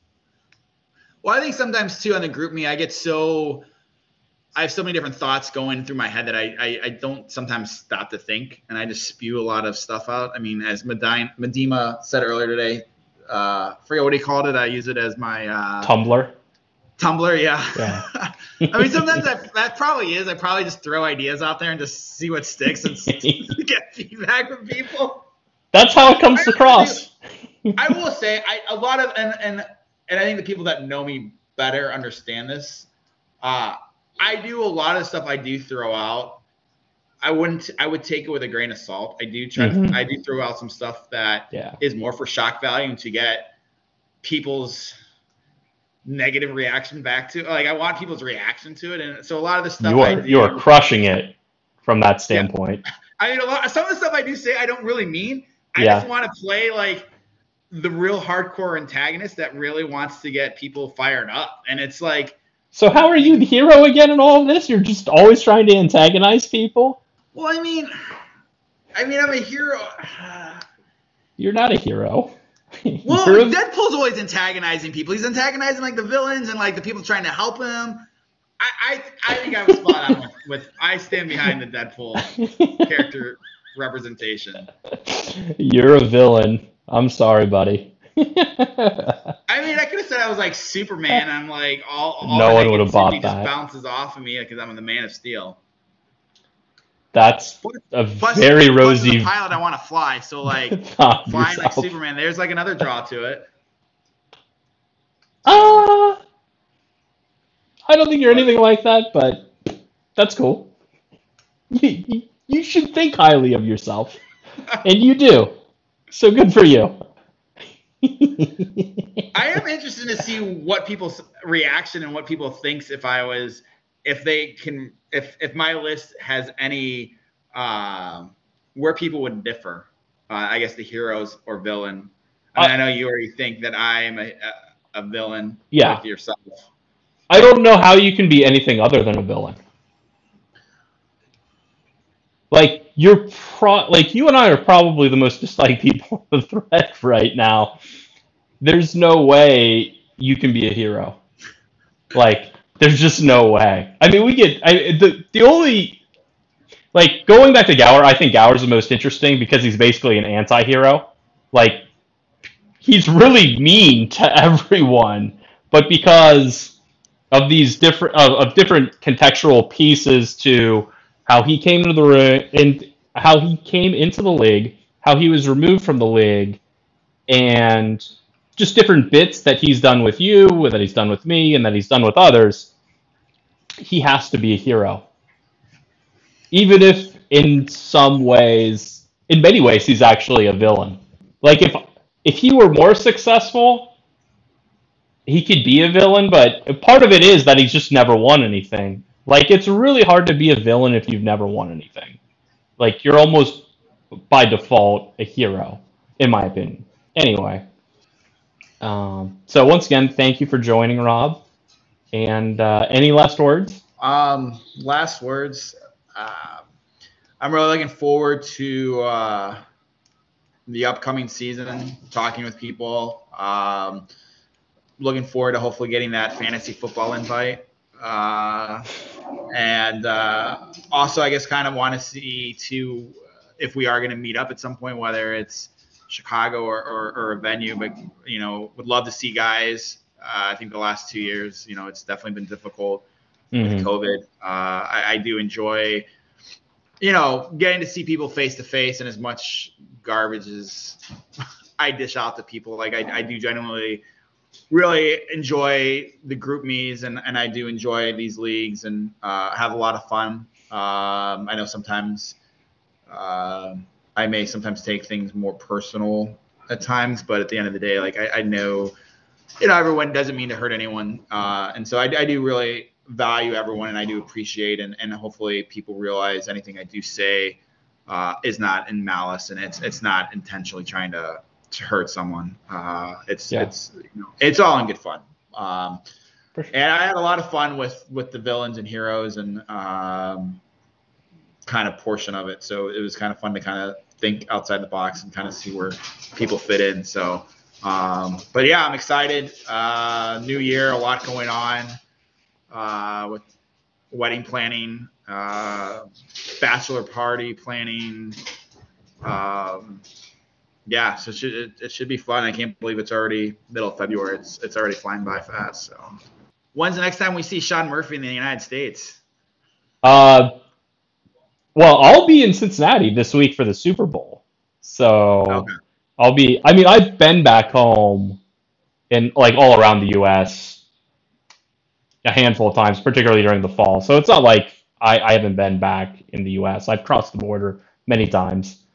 Well, I think sometimes too on the GroupMe, I get so I have so many different thoughts going through my head that I I, I don't sometimes stop to think, and I just spew a lot of stuff out. I mean, as Medina, Medima said earlier today, uh, I forget what he called it. I use it as my uh, Tumblr. Tumblr, yeah. Yeah. I mean, sometimes that, that probably is. I probably just throw ideas out there and just see what sticks and get feedback from people. That's how it comes I, across. I will say, I a lot of and and and I think the people that know me better understand this. Uh, I do a lot of stuff I do throw out. I wouldn't. I would take it with a grain of salt. I do try. Mm-hmm. To, I do throw out some stuff that Yeah. is more for shock value and to get people's negative reaction back to. Like I want people's reaction to it, and so a lot of the stuff You I are do, you are crushing it from that standpoint. Yeah. I mean, a lot. Some of the stuff I do say I don't really mean. I Yeah. just want to play like the real hardcore antagonist that really wants to get people fired up, and it's like. So how are you the hero again in all of this? You're just always trying to antagonize people? Well, I mean, I mean, I'm a hero. You're not a hero. Well, You're a- Deadpool's always antagonizing people. He's antagonizing like the villains and like the people trying to help him. I I, I think I was spot on with, with. I stand behind the Deadpool character representation. You're a villain. I'm sorry, buddy. I mean, I could have said I was like Superman. And I'm like all. all No the one would have bought negativity that. Just bounces off of me because I'm the Man of Steel. That's a Plus, very plus rosy. as a pilot, I want to fly. So like thought of flying like yourself. Superman. There's like another draw to it. Uh, I don't think you're anything like that, but that's cool. You, you, you should think highly of yourself, and you do. So good for you. I am interested to see what people's reaction and what people thinks if I was, if they can, if if my list has any, um, where people would differ. Uh, I guess the heroes or villain. I mean, Uh, I know you already think that I am a, a, a villain Yeah. with yourself. I don't know how you can be anything other than a villain. Like you're pro like you and I are probably the most disliked people on the thread right now. There's no way you can be a hero. Like there's just no way. I mean, we get I, the the only like going back to Gower. I think Gower's the most interesting because he's basically an anti-hero. Like he's really mean to everyone, but because of these different of, of different contextual pieces to how he came into the ring and how he came into the league, how he was removed from the league, and just different bits that he's done with you, that he's done with me, and that he's done with others. He has to be a hero, even if in some ways, in many ways, he's actually a villain. Like if if he were more successful, he could be a villain, but part of it is that he's just never won anything. Like it's really hard to be a villain if you've never won anything. Like you're almost by default a hero, in my opinion. Anyway, um, so once again, thank you for joining, Rob. And uh, any last words? Um, last words. Uh, I'm really looking forward to uh, the upcoming season, talking with people. Um, looking forward to hopefully getting that fantasy football invite. Uh, and uh, also, I guess, kind of want to see too if we are going to meet up at some point, whether it's Chicago or, or, or a venue. But you know, would love to see guys. Uh, I think the last two years, you know, it's definitely been difficult with Mm-hmm. COVID. Uh, I, I do enjoy, you know, getting to see people face to face, and as much garbage as I dish out to people, like I, I do genuinely really enjoy the group me's, and, and I do enjoy these leagues and uh, have a lot of fun. Um, I know sometimes uh, I may sometimes take things more personal at times, but at the end of the day, like I, I know, you know, everyone doesn't mean to hurt anyone. Uh, and so I, I do really value everyone, and I do appreciate, and, and hopefully people realize anything I do say uh, is not in malice, and it's it's not intentionally trying to to hurt someone. Uh, it's Yeah. it's you know, it's all in good fun. Um, For sure. and I had a lot of fun with with the villains and heroes and um, kind of portion of it. So it was kind of fun to kind of think outside the box and kind of see where people fit in. So, um, but yeah, I'm excited. Uh, new year, a lot going on uh, with wedding planning, uh, bachelor party planning. Um, yeah, so it should, it, it should be fun. I can't believe it's already middle of February. It's it's already flying by fast. So, when's the next time we see Sean Murphy in the United States? Uh, well, I'll be in Cincinnati this week for the Super Bowl. So Okay. I'll be, I mean, I've been back home in like all around the U S a handful of times, particularly during the fall. So it's not like I, I haven't been back in the U S. I've crossed the border many times.